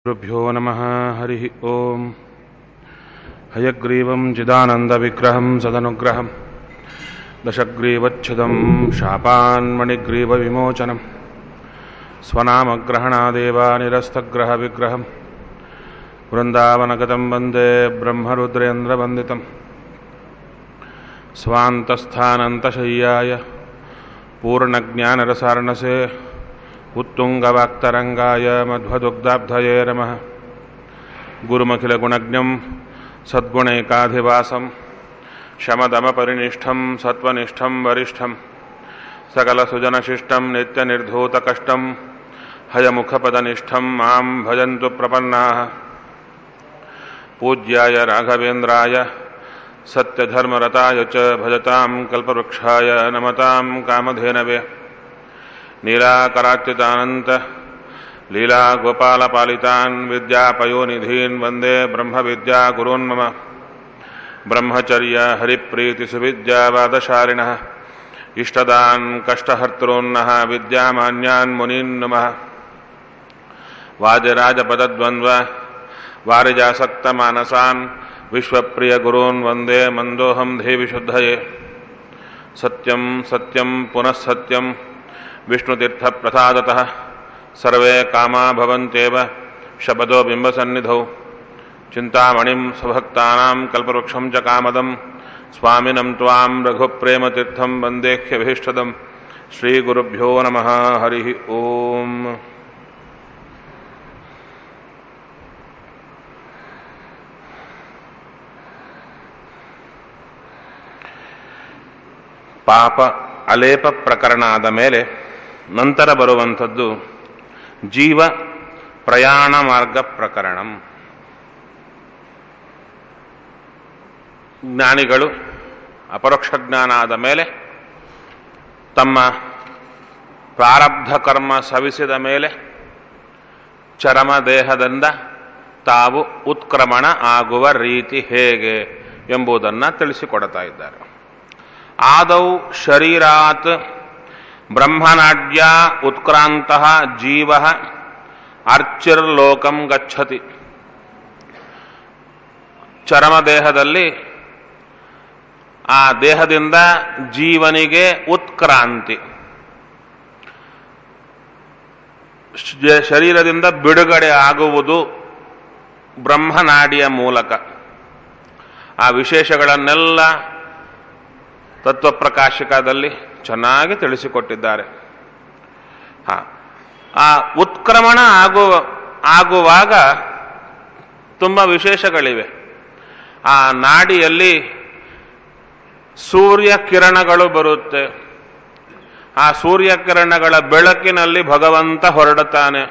ಗುರುಭ್ಯೋ ನಮಃ. ಹರಿ ಓಂ. ಹಯಗ್ರೀವಂ ಚಿದಾನಂದವಿಗ್ರಹಂ ಸದನುಗ್ರಹಂ ದಶಗ್ರೀವಚ್ಛುದಂ ಶಾಪಾನ್ಮಣಿಗ್ರೀವವಿಮೋಚನಂ ಸ್ವನಾಮಗ್ರಹಣಾದೇವ ನಿರಸ್ತಗ್ರಹವಿಗ್ರಹಂ ವೃಂದಾವನಗತಂ ವಂದೇ ಬ್ರಹ್ಮರುದ್ರೇಂದ್ರವಂದಿತಂ ಸ್ವಾಂತಸ್ಥಾನಂತಶಯ್ಯಾಯ ಪೂರ್ಣಜ್ಞಾನರಸಾರ್ಣಸೇ ಉತ್ತುಂಗವಾಕ್ತರಂಗಾಯ ಮಧ್ವದುಗ್ಧಾಬ್ಧಯೇ ನಮಃ. ಗುರುಮಖಿಲಗುಣಜ್ಞಂ ಸದ್ಗುಣೈಕಾಧಿವಾಸಂ ಶಮದಮಪರಿನಿಷ್ಠಂ ಸತ್ವನಿಷ್ಠಂ ವರಿಷ್ಠಂ ಸಕಲಸುಜನಶಿಷ್ಟಂ ನಿತ್ಯನಿರ್ಧೂತಕಷ್ಟಂ ಹಯಮುಖಪದನಿಷ್ಠಂ ಮಾಂ ಭಜಂತು ಪ್ರಪನ್ನಾಃ. ಪೂಜ್ಯಾಯ ರಾಘವೇಂದ್ರಾಯ ಸತ್ಯಧರ್ಮರತಾಯ ಚ ಭಜತಾಂ ಕಲ್ಪವೃಕ್ಷಾಯ ನಮತಾಂ ಕಾಮಧೇನವೇ. ನೀಲಾಕರಾಚ್ಯುತಾನಂತ ಲೀಲಾಗೋಪಾಲಪಾಲಿತಾನ್ ವಿದ್ಯಾಪಯೋನಿಧೀನ್ ವಂದೇ ಬ್ರಹ್ಮವಿದ್ಯಾಗುರೂನ್ ಮಮ. ಬ್ರಹ್ಮಚರ್ಯ ಹರಿಪ್ರೀತಿಸುವಿದ್ಯಾವಾದಶಾಲಿನಃ ಇಷ್ಟದಾನ್ ಕಷ್ಟಹರ್ತॄನ್ನಃ ವಿದ್ಯಾಮಾನ್ಯಾನ್ ಮುನೀನ್ ನಮಃ. ವಾದಿರಾಜಪದದ್ವಂದ್ವ ವಾರಿಜಾಸಕ್ತಮಾನಸಾನ್ ವಿಶ್ವಪ್ರಿಯಗುರೂನ್ ವಂದೇ ಮಂದೋಹಂ ದೇವಿಶುದ್ಧಯೇ. ಸತ್ಯಂ ಸತ್ಯಂ ಪುನಃ ಸತ್ಯಂ ವಿಷ್ಣುತೀರ್ಥಪ್ರಸಾದತಃ ಸರ್ವೇ ಕಾಮಾ ಭವಂತ್ಯೇವ ಶಪಥೋ ಬಿಂಬಸನ್ನಿಧೌ. ಚಿಂತಾಮಣಿಂ ಸ್ವಭಕ್ತಾನಾಂ ಕಲ್ಪವೃಕ್ಷಂ ಚ ಕಾಮದಂ ಸ್ವಾಮಿನಂ ತ್ವಾಂ ರಘುಪ್ರೇಮತೀರ್ಥಂ ವಂದೇಹ್ಯಭೀಷ್ಟದಂ. ಶ್ರೀಗುರುಭ್ಯೋ ನಮಃ. ಹರಿ ಓಂ. ಪಾಪ ಅಲೇಪ ಪ್ರಕರಣ ಆದ ಮೇಲೆ ನಂತರ ಬರುವಂಥದ್ದು ಜೀವ ಪ್ರಯಾಣ ಮಾರ್ಗ ಪ್ರಕರಣಂ. ಜ್ಞಾನಿಗಳು ಅಪರೋಕ್ಷ ಜ್ಞಾನ ಆದ ಮೇಲೆ ತಮ್ಮ ಪ್ರಾರಬ್ಧ ಕರ್ಮ ಸವಿಸಿದ ಮೇಲೆ ಚರಮ ದೇಹದಿಂದ ತಾವು ಉತ್ಕ್ರಮಣ ಆಗುವ ರೀತಿ ಹೇಗೆ ಎಂಬುದನ್ನು ತಿಳಿಸಿಕೊಡ್ತಾ ಇದ್ದಾರೆ. ಆದೌ ಶರೀರಾತ್ ಬ್ರಹ್ಮನಾಡ್ಯ ಉತ್ಕ್ರಾಂತಃ ಜೀವಃ ಅರ್ಚಿರ್ಲೋಕಂ ಗಚ್ಚತಿ. ಚರಮದೇಹದಲ್ಲಿ ಆ ದೇಹದಿಂದ ಜೀವನಿಗೆ ಉತ್ಕ್ರಾಂತಿ, ಶರೀರದಿಂದ ಬಿಡುಗಡೆ ಆಗುವುದು ಬ್ರಹ್ಮನಾಡಿಯ ಮೂಲಕ. ಆ ವಿಶೇಷಗಳನ್ನೆಲ್ಲ ತತ್ವಪ್ರಕಾಶಿಕದಲ್ಲಿ ಚೆನ್ನಾಗಿ ತಿಳಿಸಿಕೊಟ್ಟಿದ್ದಾರೆ. ಆ ಉತ್ಕ್ರಮಣ ಆಗುವಾಗ ತುಂಬ ವಿಶೇಷಗಳಿವೆ. ಆ ನಾಡಿಯಲ್ಲಿ ಸೂರ್ಯ ಕಿರಣಗಳು ಬರುತ್ತೆ. ಆ ಸೂರ್ಯ ಕಿರಣಗಳ ಬೆಳಕಿನಲ್ಲಿ ಭಗವಂತ ಹೊರಡುತ್ತಾನೆ,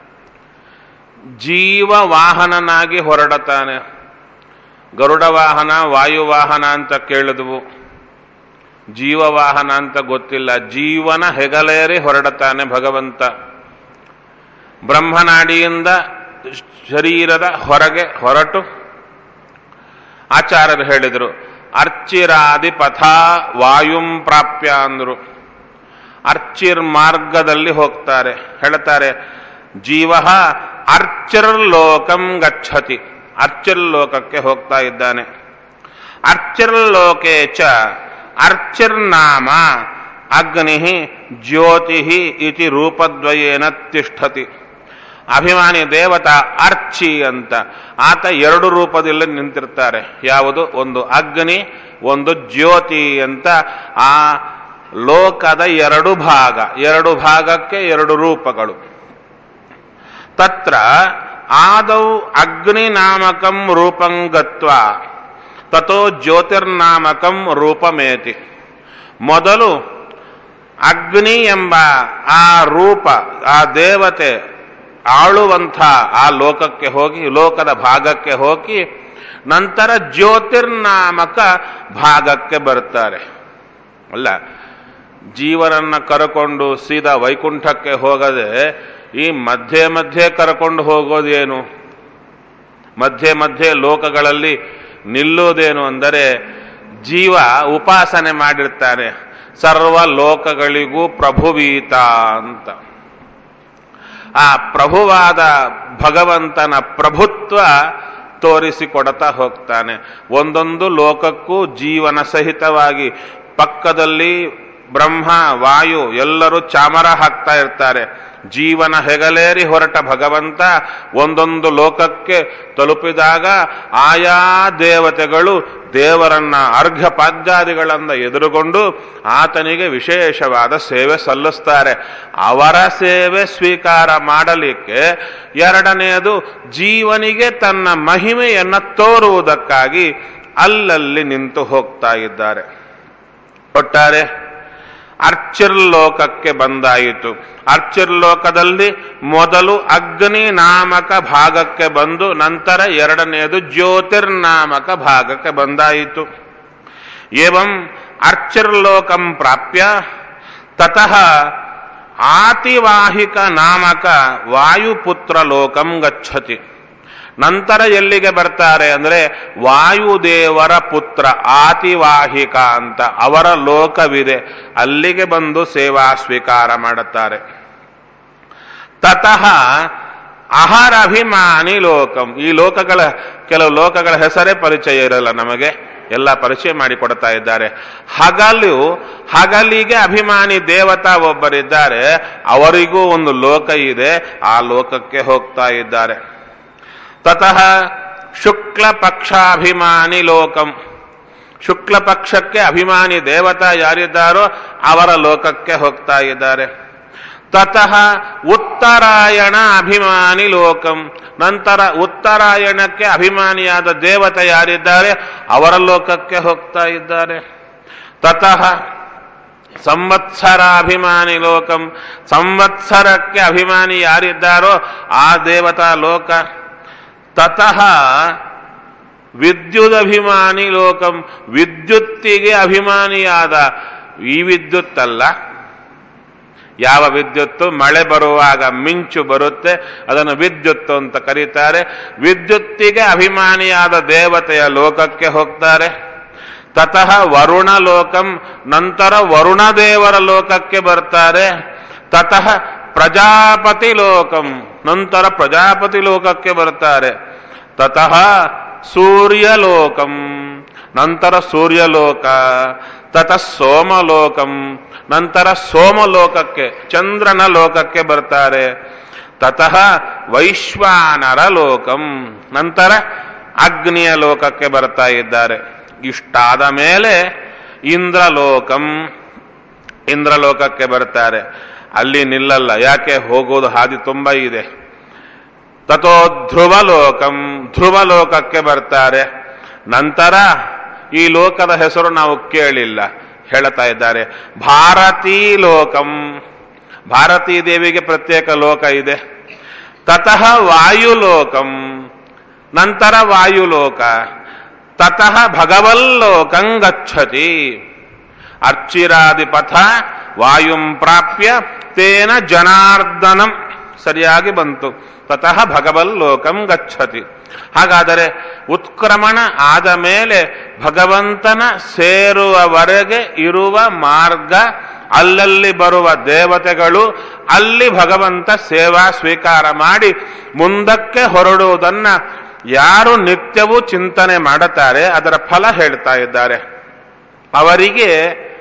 ಜೀವ ವಾಹನನಾಗಿ ಹೊರಡುತ್ತಾನೆ. ಗರುಡ ವಾಹನ, ವಾಯುವಾಹನ ಅಂತ ಕೇಳಿದ್ವು, ಜೀವವಾಹನ ಅಂತ ಗೊತ್ತಿಲ್ಲ. ಜೀವನ ಹೆಗಲೇರಿ ಹೊರಡುತ್ತಾನೆ ಭಗವಂತ. ಬ್ರಹ್ಮನಾಡಿಯಿಂದ ಶರೀರದ ಹೊರಗೆ ಹೊರಟು ಆಚಾರ್ಯರು ಹೇಳಿದರು, ಅರ್ಚಿರಾದಿ ಪಥ ವಾಯುಂ ಪ್ರಾಪ್ಯ ಅಂದರು. ಅರ್ಚಿರ್ ಮಾರ್ಗದಲ್ಲಿ ಹೋಗ್ತಾರೆ. ಹೇಳ್ತಾರೆ, ಜೀವ ಅರ್ಚಿರ್ಲೋಕಂ ಗಚ್ಚತಿ, ಅರ್ಚಿರ್ಲೋಕಕ್ಕೆ ಹೋಗ್ತಾ ಇದ್ದಾನೆ. ಅರ್ಚಿರ್ಲೋಕೆ ಚ ಅರ್ಚಿರ್ನಾಮ ಅಗ್ನಿ ಜ್ಯೋತಿ ಇತಿ ರೂಪದ್ವಯೇನ ತಿಷ್ಠತಿ. ಅಭಿಮಾನಿ ದೇವತಾ ಅರ್ಚಿ ಅಂತ ಆತ ಎರಡು ರೂಪದಲ್ಲಿ ನಿಂತಿರ್ತಾರೆ. ಯಾವುದು? ಒಂದು ಅಗ್ನಿ, ಒಂದು ಜ್ಯೋತಿ ಅಂತ. ಆ ಲೋಕದ ಎರಡು ಭಾಗ, ಎರಡು ಭಾಗಕ್ಕೆ ಎರಡು ರೂಪಗಳು. ತತ್ರ ಆದೌ ಅಗ್ನಿ ನಾಮಕಂ ರೂಪಂ ಗತ್ವಾ ತಥೋ ಜ್ಯೋತಿರ್ನಾಮಕಂ ರೂಪಮೇತಿ. ಮೊದಲು ಅಗ್ನಿ ಎಂಬ ಆ ರೂಪ, ಆ ದೇವತೆ ಆಳುವಂಥ ಆ ಲೋಕಕ್ಕೆ ಹೋಗಿ, ಲೋಕದ ಭಾಗಕ್ಕೆ ಹೋಗಿ, ನಂತರ ಜ್ಯೋತಿರ್ನಾಮಕ ಭಾಗಕ್ಕೆ ಬರ್ತಾರೆ. ಅಲ್ಲ, ಜೀವನನ್ನ ಕರಕೊಂಡು ಸೀದಾ ವೈಕುಂಠಕ್ಕೆ ಹೋಗದೆ ಈ ಮಧ್ಯೆ ಮಧ್ಯೆ ಕರಕೊಂಡು ಹೋಗೋದೇನು? ಮಧ್ಯೆ ಮಧ್ಯೆ ಲೋಕಗಳಲ್ಲಿ ನಿಲ್ಲೋದೇನು ಅಂದರೆ, ಜೀವ ಉಪಾಸನೆ ಮಾಡಿರ್ತಾನೆ, ಸರ್ವ ಲೋಕಗಳಿಗೂ ಪ್ರಭುವೀತ ಅಂತ. ಆ ಪ್ರಭುವಾದ ಭಗವಂತನ ಪ್ರಭುತ್ವ ತೋರಿಸಿಕೊಡ್ತಾ ಹೋಗ್ತಾನೆ. ಒಂದೊಂದು ಲೋಕಕ್ಕೂ ಜೀವನ ಸಹಿತವಾಗಿ ಪಕ್ಕದಲ್ಲಿ ಬ್ರಹ್ಮ ವಾಯು ಎಲ್ಲರೂ ಚಾಮರ ಹಾಕ್ತಾ ಇರ್ತಾರೆ. ಜೀವನ ಹೆಗಲೇರಿ ಹೊರಟ ಭಗವಂತ ಒಂದೊಂದು ಲೋಕಕ್ಕೆ ತಲುಪಿದಾಗ ಆಯಾ ದೇವತೆಗಳು ದೇವರನ್ನ ಅರ್ಘ್ಯಪಾದ್ಯಾದಿಗಳಿಂದ ಎದುರುಗೊಂಡು ಆತನಿಗೆ ವಿಶೇಷವಾದ ಸೇವೆ ಸಲ್ಲಿಸ್ತಾರೆ. ಅವರ ಸೇವೆ ಸ್ವೀಕಾರ ಮಾಡಲಿಕ್ಕೆ ಎರಡನೆಯದು ಜೀವನಿಗೆ ತನ್ನ ಮಹಿಮೆಯನ್ನು ತೋರುವುದಕ್ಕಾಗಿ ಅಲ್ಲಲ್ಲಿ ನಿಂತು ಹೋಗ್ತಾ ಇದ್ದಾರೆ. ಒಟ್ಟಾರೆ ಅರ್ಚಿರ್ಲೋಕಕ್ಕೆ ಬಂದಾಯಿತು. ಅರ್ಚಿರ್ಲೋಕದಲ್ಲಿ ಮೊದಲು ಅಗ್ನಿ ನಾಮಕ ಭಾಗಕ್ಕೆ ಬಂದು ನಂತರ ಎರಡನೆಯದು ಜ್ಯೋತಿರ್ನಾಮಕ ಭಾಗಕ್ಕೆ ಬಂದಾಯಿತು. ಏವಂ ಅರ್ಚಿರ್ಲೋಕಂ ಪ್ರಾಪ್ಯ ತತಃ ಆತಿವಾಹಿಕ ನಾಮಕ ವಾಯುಪುತ್ರ ಲೋಕಂ ಗಚ್ಚತಿ. ನಂತರ ಎಲ್ಲಿಗೆ ಬರ್ತಾರೆ ಅಂದರೆ ವಾಯುದೇವರ ಪುತ್ರ ಆತಿವಾಹಿಕ ಅಂತ ಅವರ ಲೋಕವಿದೆ, ಅಲ್ಲಿಗೆ ಬಂದು ಸೇವಾ ಸ್ವೀಕಾರ ಮಾಡುತ್ತಾರೆ. ತತಃ ಅಹರಭಿಮಾನಿ ಲೋಕಂ. ಈ ಲೋಕಗಳ ಕೆಲವು ಲೋಕಗಳ ಹೆಸರೇ ಪರಿಚಯ ಇರಲ್ಲ ನಮಗೆ, ಎಲ್ಲ ಪರಿಚಯ ಮಾಡಿಕೊಡ್ತಾ ಇದ್ದಾರೆ. ಹಗಲಿಗೆ ಅಭಿಮಾನಿ ದೇವತಾ ಒಬ್ಬರಿದ್ದಾರೆ, ಅವರಿಗೂ ಒಂದು ಲೋಕ ಇದೆ, ಆ ಲೋಕಕ್ಕೆ ಹೋಗ್ತಾ ಇದ್ದಾರೆ. ತತಃ ಶುಕ್ಲ ಪಕ್ಷಾಭಿಮಾನಿ ಲೋಕಂ. ಶುಕ್ಲ ಪಕ್ಷಕ್ಕೆ ಅಭಿಮಾನಿ ದೇವತಾ ಯಾರಿದ್ದಾರೋ ಅವರ ಲೋಕಕ್ಕೆ ಹೋಗ್ತಾ ಇದ್ದಾರೆ. ತತಃ ಉತ್ತರಾಯಣ ಅಭಿಮಾನಿ ಲೋಕಂ. ನಂತರ ಉತ್ತರಾಯಣಕ್ಕೆ ಅಭಿಮಾನಿಯಾದ ದೇವತೆ ಯಾರಿದ್ದಾರೆ ಅವರ ಲೋಕಕ್ಕೆ ಹೋಗ್ತಾ ಇದ್ದಾರೆ. ತತಃ ಸಂವತ್ಸರಾಭಿಮಾನಿ ಲೋಕಂ. ಸಂವತ್ಸರಕ್ಕೆ ಅಭಿಮಾನಿ ಯಾರಿದ್ದಾರೋ ಆ ದೇವತಾ ಲೋಕ. ತತಃ ವಿದ್ಯುದಭಿಮಾನಿ ಲೋಕಂ. ವಿದ್ಯುತ್ತಿಗೆ ಅಭಿಮಾನಿಯಾದ ಈ ವಿದ್ಯುತ್ತಲ್ಲ, ಯಾವ ವಿದ್ಯುತ್ತು ಮಳೆ ಬರುವಾಗ ಮಿಂಚು ಬರುತ್ತೆ ಅದನ್ನು ವಿದ್ಯುತ್ತು ಅಂತ ಕರೀತಾರೆ. ವಿದ್ಯುತ್ತಿಗೆ ಅಭಿಮಾನಿಯಾದ ದೇವತೆಯ ಲೋಕಕ್ಕೆ ಹೋಗ್ತಾರೆ. ತತಃ ವರುಣ ಲೋಕಂ. ನಂತರ ವರುಣದೇವರ ಲೋಕಕ್ಕೆ ಬರ್ತಾರೆ. ತತಃ ಪ್ರಜಾಪತಿ ಲೋಕಂ. ನಂತರ ಪ್ರಜಾಪತಿ ಲೋಕಕ್ಕೆ ಬರ್ತಾರೆ. ತತಃ ಸೂರ್ಯಲೋಕಂ. ನಂತರ ಸೂರ್ಯಲೋಕ. ತತಃ ಸೋಮಲೋಕಂ. ನಂತರ ಸೋಮಲೋಕಕ್ಕೆ ಚಂದ್ರನ ಲೋಕಕ್ಕೆ ಬರ್ತಾರೆ. ತತಃ ವೈಶ್ವಾನರ ಲೋಕಂ. ನಂತರ ಅಗ್ನಿಯ ಲೋಕಕ್ಕೆ ಬರ್ತಾ ಇದ್ದಾರೆ. ಇಷ್ಟಾದ ಮೇಲೆ ಇಂದ್ರಲೋಕಂ. ಇಂದ್ರಲೋಕಕ್ಕೆ ಬರ್ತಾರೆ. ಅಲ್ಲಿ ನಿಲ್ಲಲ್ಲ, ಯಾಕೆ ಹೋಗೋದು ಹಾದಿ ತುಂಬ ಇದೆ. ತಥೋ ಧ್ರುವಲೋಕಂ. ಧ್ರುವಲೋಕಕ್ಕೆ ಬರ್ತಾರೆ. ನಂತರ ಈ ಲೋಕದ ಹೆಸರು ನಾವು ಕೇಳಿಲ್ಲ, ಹೇಳ್ತಾ ಇದ್ದಾರೆ ಭಾರತೀ ಲೋಕಂ. ಭಾರತೀ ದೇವಿಗೆ ಪ್ರತ್ಯೇಕ ಲೋಕ ಇದೆ. ತತಃ ವಾಯುಲೋಕಂ. ನಂತರ ವಾಯುಲೋಕ. ತತಃ ಭಗವಲ್ಲೋಕಂ ಗಚ್ಚತಿ. ಅರ್ಚಿರಾದಿಪಥ ವಾಯುಂ ಪ್ರಾಪ್ಯ ತೇನ ಜನಾರ್ದನಂ. ಸರಿಯಾಗಿ ಬಂತು. ತತಃ ಭಗವಲ್ಲೋಕಂ ಗಚ್ಚತಿ. ಹಾಗಾದರೆ ಉತ್ಕ್ರಮಣ ಆದ ಮೇಲೆ ಭಗವಂತನ ಸೇರುವವರೆಗೆ ಇರುವ ಮಾರ್ಗ, ಅಲ್ಲಲ್ಲಿ ಬರುವ ದೇವತೆಗಳು ಅಲ್ಲಿ ಭಗವಂತ ಸೇವಾ ಸ್ವೀಕಾರ ಮಾಡಿ ಮುಂದಕ್ಕೆ ಹೊರಡುವುದನ್ನ ಯಾರು ನಿತ್ಯವೂ ಚಿಂತನೆ ಮಾಡುತ್ತಾರೆ ಅದರ ಫಲ ಹೇಳ್ತಾ ಇದ್ದಾರೆ. ಅವರಿಗೆ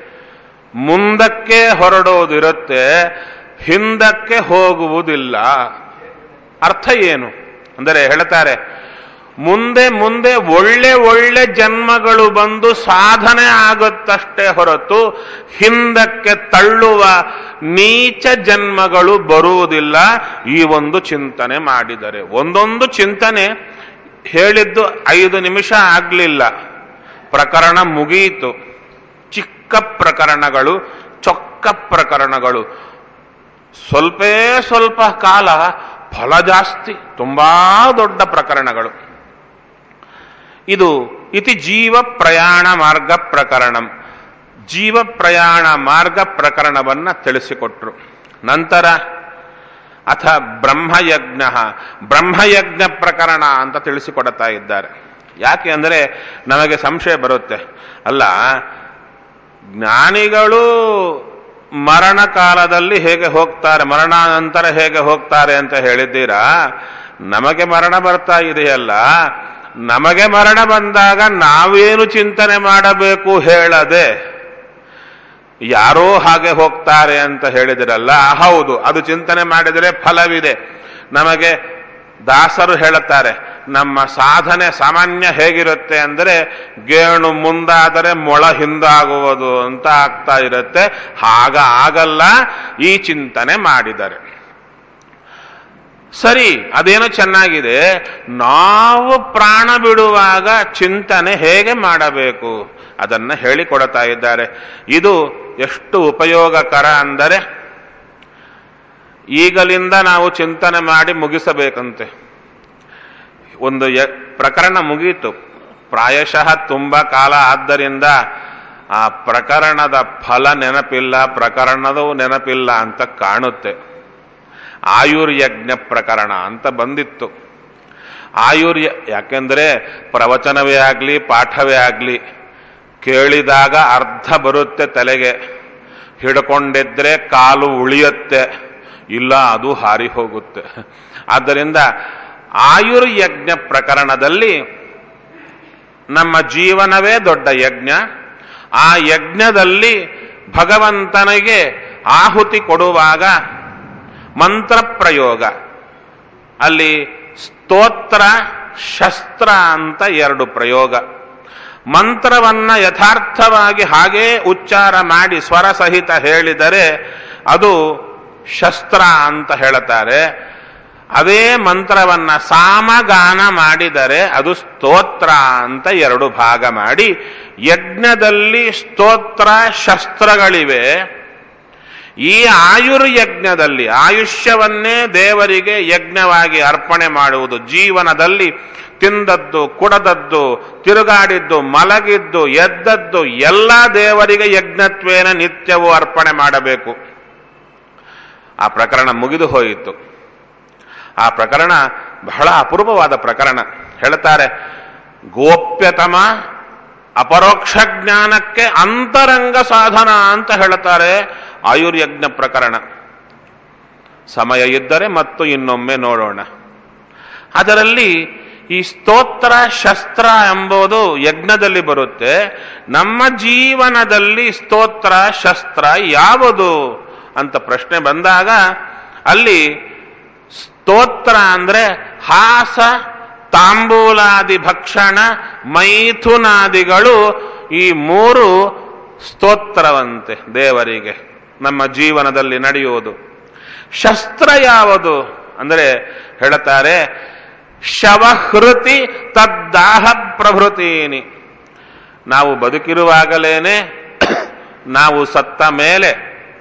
ಮುಂದಕ್ಕೆ ಹೊರಡುವುದಿರುತ್ತೆ, ಹಿಂದಕ್ಕೆ ಹೋಗುವುದಿಲ್ಲ. ಅರ್ಥ ಏನು ಅಂದರೆ ಹೇಳ್ತಾರೆ, ಮುಂದೆ ಮುಂದೆ ಒಳ್ಳೆ ಒಳ್ಳೆ ಜನ್ಮಗಳು ಬಂದು ಸಾಧನೆ ಆಗುತ್ತಷ್ಟೇ ಹೊರತು ಹಿಂದಕ್ಕೆ ತಳ್ಳುವ ನೀಚ ಜನ್ಮಗಳು ಬರುವುದಿಲ್ಲ. ಈ ಒಂದು ಚಿಂತನೆ ಮಾಡಿದರೆ, ಒಂದೊಂದು ಚಿಂತನೆ ಹೇಳಿದ್ದು 5 ನಿಮಿಷ ಆಗಲಿಲ್ಲ, ಪ್ರಕರಣ ಮುಗಿಯಿತು. ಚಿಕ್ಕ ಪ್ರಕರಣಗಳು, ಚೊಕ್ಕ ಪ್ರಕರಣಗಳು, ಸ್ವಲ್ಪ ಕಾಲ ಫಲ ಜಾಸ್ತಿ, ತುಂಬಾ ದೊಡ್ಡ ಪ್ರಕರಣಗಳು. ಇದು ಇತಿ ಜೀವ ಪ್ರಯಾಣ ಮಾರ್ಗ ಪ್ರಕರಣಂ. ಜೀವ ಪ್ರಯಾಣ ಮಾರ್ಗ ಪ್ರಕರಣವನ್ನ ತಿಳಿಸಿಕೊಟ್ರು. ನಂತರ ಅಥ ಬ್ರಹ್ಮಯಜ್ಞ, ಬ್ರಹ್ಮಯಜ್ಞ ಪ್ರಕರಣ ಅಂತ ತಿಳಿಸಿಕೊಡ್ತಾ ಇದ್ದಾರೆ. ಯಾಕೆ ಅಂದರೆ ನಮಗೆ ಸಂಶಯ ಬರುತ್ತೆ, ಅಲ್ಲ ಜ್ಞಾನಿಗಳು ಮರಣ ಕಾಲದಲ್ಲಿ ಹೇಗೆ ಹೋಗ್ತಾರೆ, ಮರಣಾನಂತರ ಹೇಗೆ ಹೋಗ್ತಾರೆ ಅಂತ ಹೇಳಿದ್ದೀರಾ. ನಮಗೆ ಮರಣ ಬರ್ತಾ ಇದೆಯಲ್ಲ, ನಮಗೆ ಮರಣ ಬಂದಾಗ ನಾವೇನು ಚಿಂತನೆ ಮಾಡಬೇಕು ಹೇಳದೆ ಯಾರೋ ಹಾಗೆ ಹೋಗ್ತಾರೆ ಅಂತ ಹೇಳಿದಿರಲ್ಲ, ಹೌದು, ಅದು ಚಿಂತನೆ ಮಾಡಿದರೆ ಫಲವಿದೆ. ನಮಗೆ ದಾಸರು ಹೇಳುತ್ತಾರೆ, ನಮ್ಮ ಸಾಧನೆ ಸಾಮಾನ್ಯ ಹೇಗಿರುತ್ತೆ ಅಂದರೆ ಗೇಣು ಮುಂದಾದರೆ ಮೊಳ ಹಿಂದಾಗುವುದು ಅಂತ ಆಗ್ತಾ ಇರುತ್ತೆ. ಆಗಲ್ಲ ಈ ಚಿಂತನೆ ಮಾಡಿದರೆ. ಸರಿ, ಅದೇನೋ ಚೆನ್ನಾಗಿದೆ. ನಾವು ಪ್ರಾಣ ಬಿಡುವಾಗ ಚಿಂತನೆ ಹೇಗೆ ಮಾಡಬೇಕು ಅದನ್ನು ಹೇಳಿಕೊಡ್ತಾ ಇದ್ದಾರೆ. ಇದು ಎಷ್ಟು ಉಪಯೋಗಕರ ಅಂದರೆ, ಈಗಲಿಂದ ನಾವು ಚಿಂತನೆ ಮಾಡಿ ಮುಗಿಸಬೇಕಂತೆ. ಒಂದು ಪ್ರಕರಣ ಮುಗೀತು, ಪ್ರಾಯಶಃ ತುಂಬ ಕಾಲ ಆದ್ದರಿಂದ ಆ ಪ್ರಕರಣದ ಫಲ ನೆನಪಿಲ್ಲ, ಪ್ರಕರಣದ ನೆನಪಿಲ್ಲ ಅಂತ ಕಾಣುತ್ತೆ. ಆಯುರ್ಯಜ್ಞ ಪ್ರಕರಣ ಅಂತ ಬಂದಿತ್ತು. ಯಾಕೆಂದರೆ ಪ್ರವಚನವೇ ಆಗಲಿ ಪಾಠವೇ ಆಗಲಿ ಕೇಳಿದಾಗ ಅರ್ಧ ಬರುತ್ತೆ ತಲೆಗೆ, ಹಿಡ್ಕೊಂಡಿದ್ರೆ ಕಾಲು ಉಳಿಯುತ್ತೆ, ಇಲ್ಲ ಅದು ಹಾರಿ ಹೋಗುತ್ತೆ. ಆದ್ದರಿಂದ ಆಯುರ್ಯಜ್ಞ ಪ್ರಕರಣದಲ್ಲಿ ನಮ್ಮ ಜೀವನವೇ ದೊಡ್ಡ ಯಜ್ಞ. ಆ ಯಜ್ಞದಲ್ಲಿ ಭಗವಂತನಿಗೆ ಆಹುತಿ ಕೊಡುವಾಗ ಮಂತ್ರ ಪ್ರಯೋಗ, ಅಲ್ಲಿ ಸ್ತೋತ್ರ ಶಸ್ತ್ರ ಅಂತ ಎರಡು ಪ್ರಯೋಗ. ಮಂತ್ರವನ್ನ ಯಥಾರ್ಥವಾಗಿ ಹಾಗೇ ಉಚ್ಚಾರ ಮಾಡಿ ಸ್ವರ ಸಹಿತ ಹೇಳಿದರೆ ಅದು ಶಸ್ತ್ರ ಅಂತ ಹೇಳುತ್ತಾರೆ. ಅದೇ ಮಂತ್ರವನ್ನ ಸಾಮಗಾನ ಮಾಡಿದರೆ ಅದು ಸ್ತೋತ್ರ ಅಂತ ಎರಡು ಭಾಗ ಮಾಡಿ, ಯಜ್ಞದಲ್ಲಿ ಸ್ತೋತ್ರ ಶಸ್ತ್ರಗಳಿವೆ. ಈ ಆಯುರ್ಯಜ್ಞದಲ್ಲಿ ಆಯುಷ್ಯವನ್ನೇ ದೇವರಿಗೆ ಯಜ್ಞವಾಗಿ ಅರ್ಪಣೆ ಮಾಡುವುದು. ಜೀವನದಲ್ಲಿ ತಿಂದದ್ದು, ಕುಡದದ್ದು, ತಿರುಗಾಡಿದ್ದು, ಮಲಗಿದ್ದು, ಎದ್ದದ್ದು ಎಲ್ಲ ದೇವರಿಗೆ ಯಜ್ಞತ್ವೇನ ನಿತ್ಯವೂ ಅರ್ಪಣೆ ಮಾಡಬೇಕು. ಆ ಪ್ರಕರಣ ಮುಗಿದು ಹೋಯಿತು. ಆ ಪ್ರಕರಣ ಬಹಳ ಅಪೂರ್ವವಾದ ಪ್ರಕರಣ. ಹೇಳ್ತಾರೆ, ಗೋಪ್ಯತಮ ಅಪರೋಕ್ಷ ಜ್ಞಾನಕ್ಕೆ ಅಂತರಂಗ ಸಾಧನ ಅಂತ ಹೇಳ್ತಾರೆ ಆಯುರ್ಯಜ್ಞ ಪ್ರಕರಣ. ಸಮಯ ಇದ್ದರೆ ಮತ್ತು ಇನ್ನೊಮ್ಮೆ ನೋಡೋಣ. ಅದರಲ್ಲಿ ಈ ಸ್ತೋತ್ರ ಶಸ್ತ್ರ ಎಂಬುದು ಯಜ್ಞದಲ್ಲಿ ಬರುತ್ತೆ. ನಮ್ಮ ಜೀವನದಲ್ಲಿ ಸ್ತೋತ್ರ ಶಸ್ತ್ರ ಯಾವುದು ಅಂತ ಪ್ರಶ್ನೆ ಬಂದಾಗ ಅಲ್ಲಿ ಸ್ತೋತ್ರ ಅಂದ್ರೆ ಹಾಸ ತಾಂಬೂಲಾದಿ ಭಕ್ಷಣ ಮೈಥುನಾದಿಗಳು, ಈ ಮೂರು ಸ್ತೋತ್ರವಂತೆ ದೇವರಿಗೆ ನಮ್ಮ ಜೀವನದಲ್ಲಿ ನಡೆಯುವುದು. ಶಸ್ತ್ರ ಯಾವುದು ಅಂದರೆ ಹೇಳುತ್ತಾರೆ, ಶವಹೃತಿ ತದ್ದಾಹ ಪ್ರಭೃತೀನಿ. ನಾವು ಬದುಕಿರುವಾಗಲೇನೆ ನಾವು ಸತ್ತ ಮೇಲೆ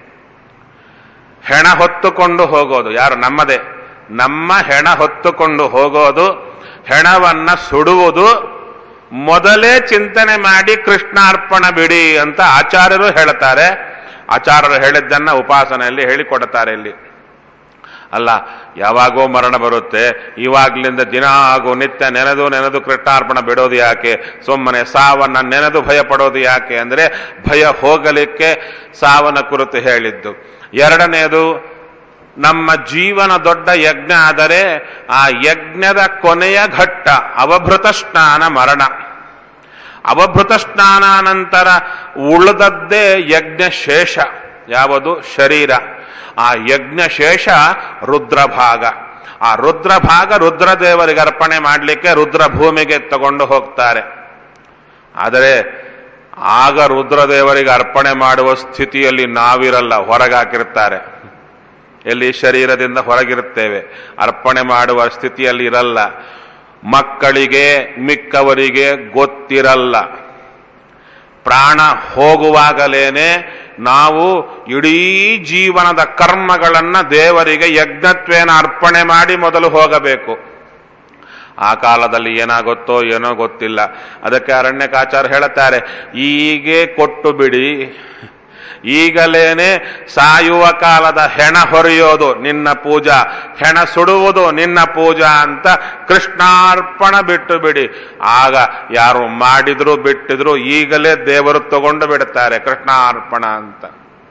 ಹೆಣ ಹೊತ್ತುಕೊಂಡು ಹೋಗೋದು. ಯಾರು? ನಮ್ಮದೇ. ನಮ್ಮ ಹೆಣ ಹೊತ್ತುಕೊಂಡು ಹೋಗೋದು, ಹೆಣವನ್ನ ಸುಡುವುದು, ಮೊದಲೇ ಚಿಂತನೆ ಮಾಡಿ ಕೃಷ್ಣಾರ್ಪಣ ಬಿಡಿ ಅಂತ ಆಚಾರ್ಯರು ಹೇಳುತ್ತಾರೆ. ಆಚಾರ್ಯರು ಹೇಳಿದ್ದನ್ನ ಉಪಾಸನೆಯಲ್ಲಿ ಹೇಳಿಕೊಡುತ್ತಾರೆ. ಇಲ್ಲಿ ಅಲ್ಲ, ಯಾವಾಗೋ ಮರಣ ಬರುತ್ತೆ, ಇವಾಗ್ಲಿಂದ ದಿನ ಹಾಗೂ ನಿತ್ಯ ನೆನೆದು ಕೃಷ್ಣಾರ್ಪಣ ಬಿಡೋದು ಯಾಕೆ? ಸುಮ್ಮನೆ ಸಾವನ್ನ ನೆನೆದು ಭಯ ಪಡೋದು ಯಾಕೆ ಅಂದರೆ ಭಯ ಹೋಗಲಿಕ್ಕೆ ಸಾವನ ಕುರಿತು ಹೇಳಿದ್ದು. ಎರಡನೆಯದು, ನಮ್ಮ ಜೀವನ ದೊಡ್ಡ ಯಜ್ಞ ಆದರೆ ಆ ಯಜ್ಞದ ಕೊನೆಯ ಘಟ್ಟ ಅವಭೃತ ಸ್ನಾನ ಮರಣ. ಅವಭೃತ ಸ್ನಾನಾನಂತರ ಉಳಿದದ್ದೇ ಯಜ್ಞ ಶೇಷ. ಯಾವುದು? ಶರೀರ. ಆ ಯಜ್ಞ ಶೇಷ ರುದ್ರಭಾಗ. ಆ ರುದ್ರಭಾಗ ರುದ್ರದೇವರಿಗೆ ಅರ್ಪಣೆ ಮಾಡಲಿಕ್ಕೆ ರುದ್ರಭೂಮಿಗೆ ತಗೊಂಡು ಹೋಗ್ತಾರೆ. ಆದರೆ ಆಗ ರುದ್ರದೇವರಿಗೆ ಅರ್ಪಣೆ ಮಾಡುವ ಸ್ಥಿತಿಯಲ್ಲಿ ನಾವಿರಲ್ಲ, ಹೊರಗಾಕಿರ್ತಾರೆ. ಎಲ್ಲಿ? ಶರೀರದಿಂದ ಹೊರಗಿರುತ್ತೇವೆ, ಅರ್ಪಣೆ ಮಾಡುವ ಸ್ಥಿತಿಯಲ್ಲಿ ಇರಲ್ಲ. ಮಕ್ಕಳಿಗೆ ಮಿಕ್ಕವರಿಗೆ ಗೊತ್ತಿರಲ್ಲ. ಪ್ರಾಣ ಹೋಗುವಾಗಲೇನೆ ನಾವು ಇಡೀ ಜೀವನದ ಕರ್ಮಗಳನ್ನ ದೇವರಿಗೆ ಯಜ್ಞತ್ವೇನ ಅರ್ಪಣೆ ಮಾಡಿ ಮೊದಲು ಹೋಗಬೇಕು. ಆ ಕಾಲದಲ್ಲಿ ಏನಾಗುತ್ತೋ ಏನೋ ಗೊತ್ತಿಲ್ಲ. ಅದಕ್ಕೆ ಅರಣ್ಯಕಾಚಾರ್ಯ ಹೇಳುತ್ತಾರೆ, ಈಗೇ ಕೊಟ್ಟು ಬಿಡಿ, ಈಗಲೇನೆ ಸಾಯುವ ಕಾಲದ ಹೆಣ ಹೊರೆಯೋದು ನಿನ್ನ ಪೂಜಾ, ಹೆಣ ಸುಡುವುದು ನಿನ್ನ ಪೂಜಾ ಅಂತ ಕೃಷ್ಣಾರ್ಪಣ ಬಿಟ್ಟು ಬಿಡಿ. ಆಗ ಯಾರು ಮಾಡಿದ್ರು ಬಿಟ್ಟಿದ್ರು ಈಗಲೇ ದೇವರು ತಗೊಂಡು ಬಿಡುತ್ತಾರೆ ಕೃಷ್ಣಾರ್ಪಣ ಅಂತ.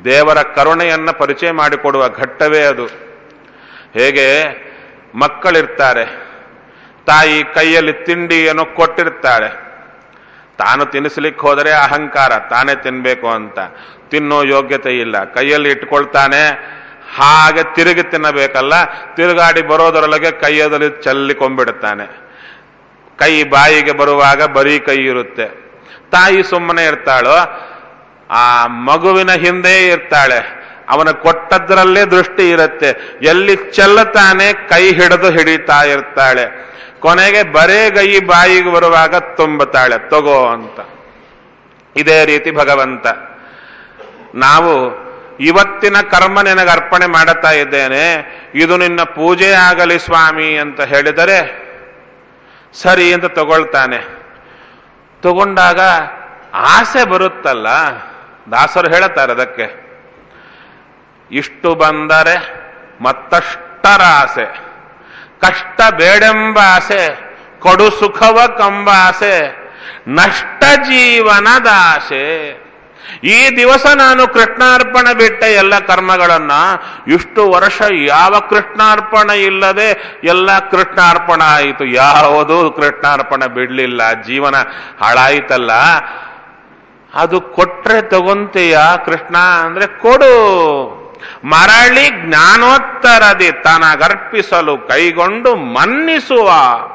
ದೇವರ ಕರುಣೆಯನ್ನು ಪರಿಚಯ ಮಾಡಿಕೊಡುವ ಘಟ್ಟವೇ ಅದು. ಹೇಗೆ ಮಕ್ಕಳಿರ್ತಾರೆ, ತಾಯಿ ಕೈಯಲ್ಲಿ ತಿಂಡಿಯನ್ನು ಕೊಟ್ಟಿರ್ತಾಳೆ, ತಾನು ತಿನ್ನಿಸ್ಲಿಕ್ಕೆ ಹೋದರೆ ಅಹಂಕಾರ, ತಾನೇ ತಿನ್ನಬೇಕು ಅಂತ, ತಿನ್ನೋ ಯೋಗ್ಯತೆ ಇಲ್ಲ, ಕೈಯಲ್ಲಿ ಇಟ್ಕೊಳ್ತಾನೆ, ಹಾಗೆ ತಿರುಗಿ ತಿನ್ನಬೇಕಲ್ಲ, ತಿರುಗಾಡಿ ಬರೋದರೊಳಗೆ ಕೈಯಲ್ಲಿ ಚಲ್ಲಿಕೊಂಡ್ಬಿಡುತ್ತಾನೆ. ಕೈ ಬಾಯಿಗೆ ಬರುವಾಗ ಬರೀ ಕೈ ಇರುತ್ತೆ. ತಾಯಿ ಸುಮ್ಮನೆ ಇರ್ತಾಳೋ, ಆ ಮಗುವಿನ ಹಿಂದೆ ಇರ್ತಾಳೆ, ಅವನ ಕೊಟ್ಟದ್ರಲ್ಲೇ ದೃಷ್ಟಿ ಇರುತ್ತೆ, ಎಲ್ಲಿ ಚೆಲ್ಲತಾನೆ ಕೈ ಹಿಡಿದು ಹಿಡಿತಾ ಇರ್ತಾಳೆ. ಕೊನೆಗೆ ಬರೇ ಕೈ ಬಾಯಿಗೆ ಬರುವಾಗ ತುಂಬುತ್ತಾಳೆ, ತಗೋ ಅಂತ. ಇದೇ ರೀತಿ ಭಗವಂತ, ನಾವು ಇವತ್ತಿನ ಕರ್ಮ ನಿನಗೆ ಅರ್ಪಣೆ ಮಾಡುತ್ತಾ ಇದ್ದೇನೆ, ಇದು ನಿನ್ನ ಪೂಜೆ ಆಗಲಿ ಸ್ವಾಮಿ ಅಂತ ಹೇಳಿದರೆ ಸರಿ ಅಂತ ತಗೊಳ್ತಾನೆ. ತಗೊಂಡಾಗ ಆಸೆ ಬರುತ್ತಲ್ಲ, ದಾಸರು ಹೇಳುತ್ತಾರೆ ಅದಕ್ಕೆ, ಇಷ್ಟು ಬಂದರೆ ಮತ್ತಷ್ಟರ ಆಸೆ, ಕಷ್ಟ ಬೇಡೆಂಬ ಆಸೆ, ಕೊಡು ಸುಖವ ಕಂಬ ಆಸೆ, ನಷ್ಟ ಜೀವನದ ಆಸೆ. ಈ ದಿವಸ ನಾನು ಕೃಷ್ಣಾರ್ಪಣೆ ಬಿಟ್ಟೆ ಎಲ್ಲ ಕರ್ಮಗಳನ್ನ, ಇಷ್ಟು ವರ್ಷ ಯಾವ ಕೃಷ್ಣಾರ್ಪಣ ಇಲ್ಲದೆ ಎಲ್ಲ ಕೃಷ್ಣಾರ್ಪಣ ಆಯಿತು, ಯಾವುದೂ ಕೃಷ್ಣಾರ್ಪಣೆ ಬಿಡಲಿಲ್ಲ, ಜೀವನ ಹಾಳಾಯಿತಲ್ಲ. ಅದು ಕೊಟ್ರೆ ತಗೊಂತೀಯ ಕೃಷ್ಣ ಅಂದ್ರೆ ಕೊಡು. ಮರಳಿ ಜ್ಞಾನೋತ್ತರದಿ ತನಗರ್ಪಿಸಲು ಕೈಗೊಂಡು ಮನ್ನಿಸುವ.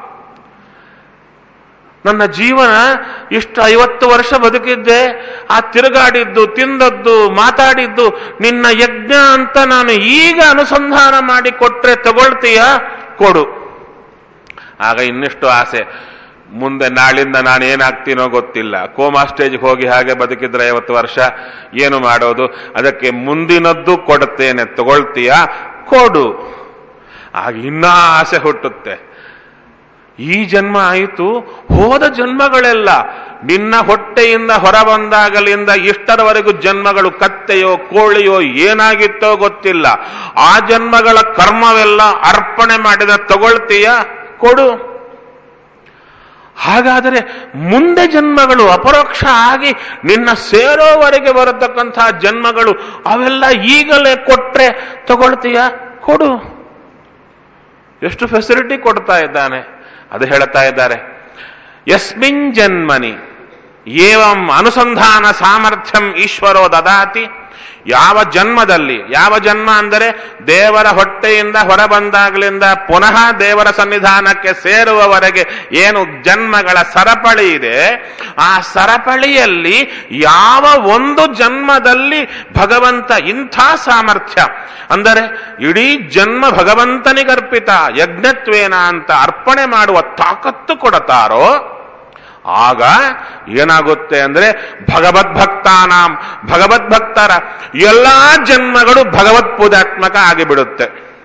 ನನ್ನ ಜೀವನ ಇಷ್ಟು 50 ವರ್ಷ ಬದುಕಿದ್ದೆ, ಆ ತಿರುಗಾಡಿದ್ದು, ತಿಂದದ್ದು, ಮಾತಾಡಿದ್ದು ನಿನ್ನ ಯಜ್ಞ ಅಂತ ನಾನು ಈಗ ಅನುಸಂಧಾನ ಮಾಡಿ ಕೊಟ್ರೆ ತಗೊಳ್ತೀಯ, ಕೊಡು. ಆಗ ಇನ್ನಿಷ್ಟು ಆಸೆ, ಮುಂದೆ ನಾಳಿಂದ ನಾನು ಏನಾಗ್ತೀನೋ ಗೊತ್ತಿಲ್ಲ, ಕೋಮಾ ಸ್ಟೇಜ್ಗೆ ಹೋಗಿ ಹಾಗೆ ಬದುಕಿದ್ರೆ 50 ವರ್ಷ ಏನು ಮಾಡೋದು, ಅದಕ್ಕೆ ಮುಂದಿನದ್ದು ಕೊಡುತ್ತೇನೆ, ತಗೊಳ್ತೀಯ, ಕೊಡು. ಆಗ ಇನ್ನೂ ಆಸೆ ಹುಟ್ಟುತ್ತೆ. ಈ ಜನ್ಮ ಆಯಿತು, ಹೋದ ಜನ್ಮಗಳೆಲ್ಲ ನಿನ್ನ ಹೊಟ್ಟೆಯಿಂದ ಹೊರಬಂದಾಗಲಿಂದ ಇಷ್ಟರವರೆಗೂ ಜನ್ಮಗಳು ಕತ್ತೆಯೋ ಕೋಳಿಯೋ ಏನಾಗಿತ್ತೋ ಗೊತ್ತಿಲ್ಲ, ಆ ಜನ್ಮಗಳ ಕರ್ಮವೆಲ್ಲ ಅರ್ಪಣೆ ಮಾಡಿದ ತಗೊಳ್ತೀಯ, ಕೊಡು. ಹಾಗಾದರೆ ಮುಂದೆ ಜನ್ಮಗಳು ಅಪರೋಕ್ಷ ಆಗಿ ನಿನ್ನ ಸೇರೋವರೆಗೆ ಬರತಕ್ಕಂತಹ ಜನ್ಮಗಳು ಅವೆಲ್ಲ ಈಗಲೇ ಕೊಟ್ರೆ ತಗೊಳ್ತೀಯ, ಕೊಡು. ಎಷ್ಟು ಫೆಸಿಲಿಟಿ ಕೊಡ್ತಾ ಇದ್ದಾನೆ. ಅದು ಹೇಳ್ತಾ ಇದ್ದಾರೆ, ಯಸ್ಮಿನ್ ಜನ್ಮನಿ ಏವಂ ಅನುಸಂಧಾನ ಸಾಮರ್ಥ್ಯಂ ಈಶ್ವರೋ ದದಾತಿ. ಯಾವ ಜನ್ಮದಲ್ಲಿ, ಯಾವ ಜನ್ಮ ಅಂದರೆ ದೇವರ ಹೊಟ್ಟೆಯಿಂದ ಹೊರಬಂದಾಗಲಿಂದ ಪುನಃ ದೇವರ ಸನ್ನಿಧಾನಕ್ಕೆ ಸೇರುವವರೆಗೆ ಏನು ಜನ್ಮಗಳ ಸರಪಳಿ ಇದೆ, ಆ ಸರಪಳಿಯಲ್ಲಿ ಯಾವ ಒಂದು ಜನ್ಮದಲ್ಲಿ ಭಗವಂತ ಇಂಥ ಸಾಮರ್ಥ್ಯ ಅಂದರೆ ಇಡೀ ಜನ್ಮ ಭಗವಂತನಿಗರ್ಪಿತ ಯಜ್ಞತ್ವೇನ ಅಂತ ಅರ್ಪಣೆ ಮಾಡುವ ತಾಕತ್ತು ಕೊಡುತ್ತಾರೋ, ಆಗ ಏನಾಗುತ್ತೆ ಅಂದ್ರೆ ಭಗವದ್ಭಕ್ತಾನಾಂ, ಭಗವದ್ಭಕ್ತರ ಎಲ್ಲಾ ಜನ್ಮಗಳು ಭಗವತ್ ಪೂಜಾತ್ಮಕ ಆಗಿಬಿಡುತ್ತೆ.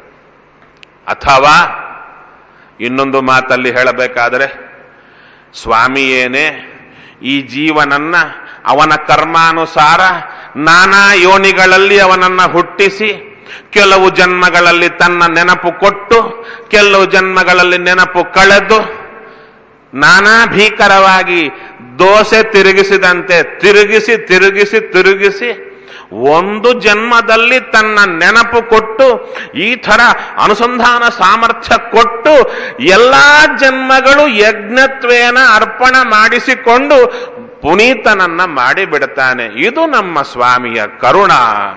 ಅಥವಾ ಇನ್ನೊಂದು ಮಾತಲ್ಲಿ ಹೇಳಬೇಕಾದರೆ, ಸ್ವಾಮಿಯೇನೆ ಈ ಜೀವನನ್ನ ಅವನ ಕರ್ಮಾನುಸಾರ ನಾನಾ ಯೋನಿಗಳಲ್ಲಿ ಅವನನ್ನ ಹುಟ್ಟಿಸಿ, ಕೆಲವು ಜನ್ಮಗಳಲ್ಲಿ ತನ್ನ ನೆನಪು ಕೊಟ್ಟು, ಕೆಲವು ಜನ್ಮಗಳಲ್ಲಿ ನೆನಪು ಕಳೆದು, ನಾನಾ ಭೀಕರವಾಗಿ ದೋಸೆ ತಿರುಗಿಸಿದಂತೆ ತಿರುಗಿಸಿ ತಿರುಗಿಸಿ ತಿರುಗಿಸಿ ಒಂದು ಜನ್ಮದಲ್ಲಿ ತನ್ನ ನೆನಪು ಕೊಟ್ಟು, ಈ ಥರ ಅನುಸಂಧಾನ ಸಾಮರ್ಥ್ಯ ಕೊಟ್ಟು ಎಲ್ಲಾ ಜನ್ಮಗಳು ಯಜ್ಞತ್ವೇನ ಅರ್ಪಣ ಮಾಡಿಸಿಕೊಂಡು ಪುನೀತನನ್ನ ಮಾಡಿಬಿಡ್ತಾನೆ. ಇದು ನಮ್ಮ ಸ್ವಾಮಿಯ ಕರುಣ.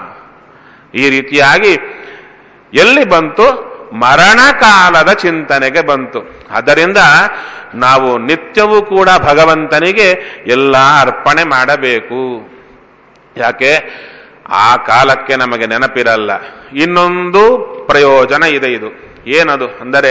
ಈ ರೀತಿಯಾಗಿ ಎಲ್ಲಿ ಬಂತು? ಮರಣ ಕಾಲದ ಚಿಂತನೆಗೆ ಬಂತು. ಆದ್ದರಿಂದ ನಾವು ನಿತ್ಯವೂ ಕೂಡ ಭಗವಂತನಿಗೆ ಎಲ್ಲ ಅರ್ಪಣೆ ಮಾಡಬೇಕು. ಯಾಕೆ? ಆ ಕಾಲಕ್ಕೆ ನಮಗೆ ನೆನಪಿರಲ್ಲ. ಇನ್ನೊಂದು ಪ್ರಯೋಜನ ಇದೆ. ಇದು ಏನದು ಅಂದರೆ,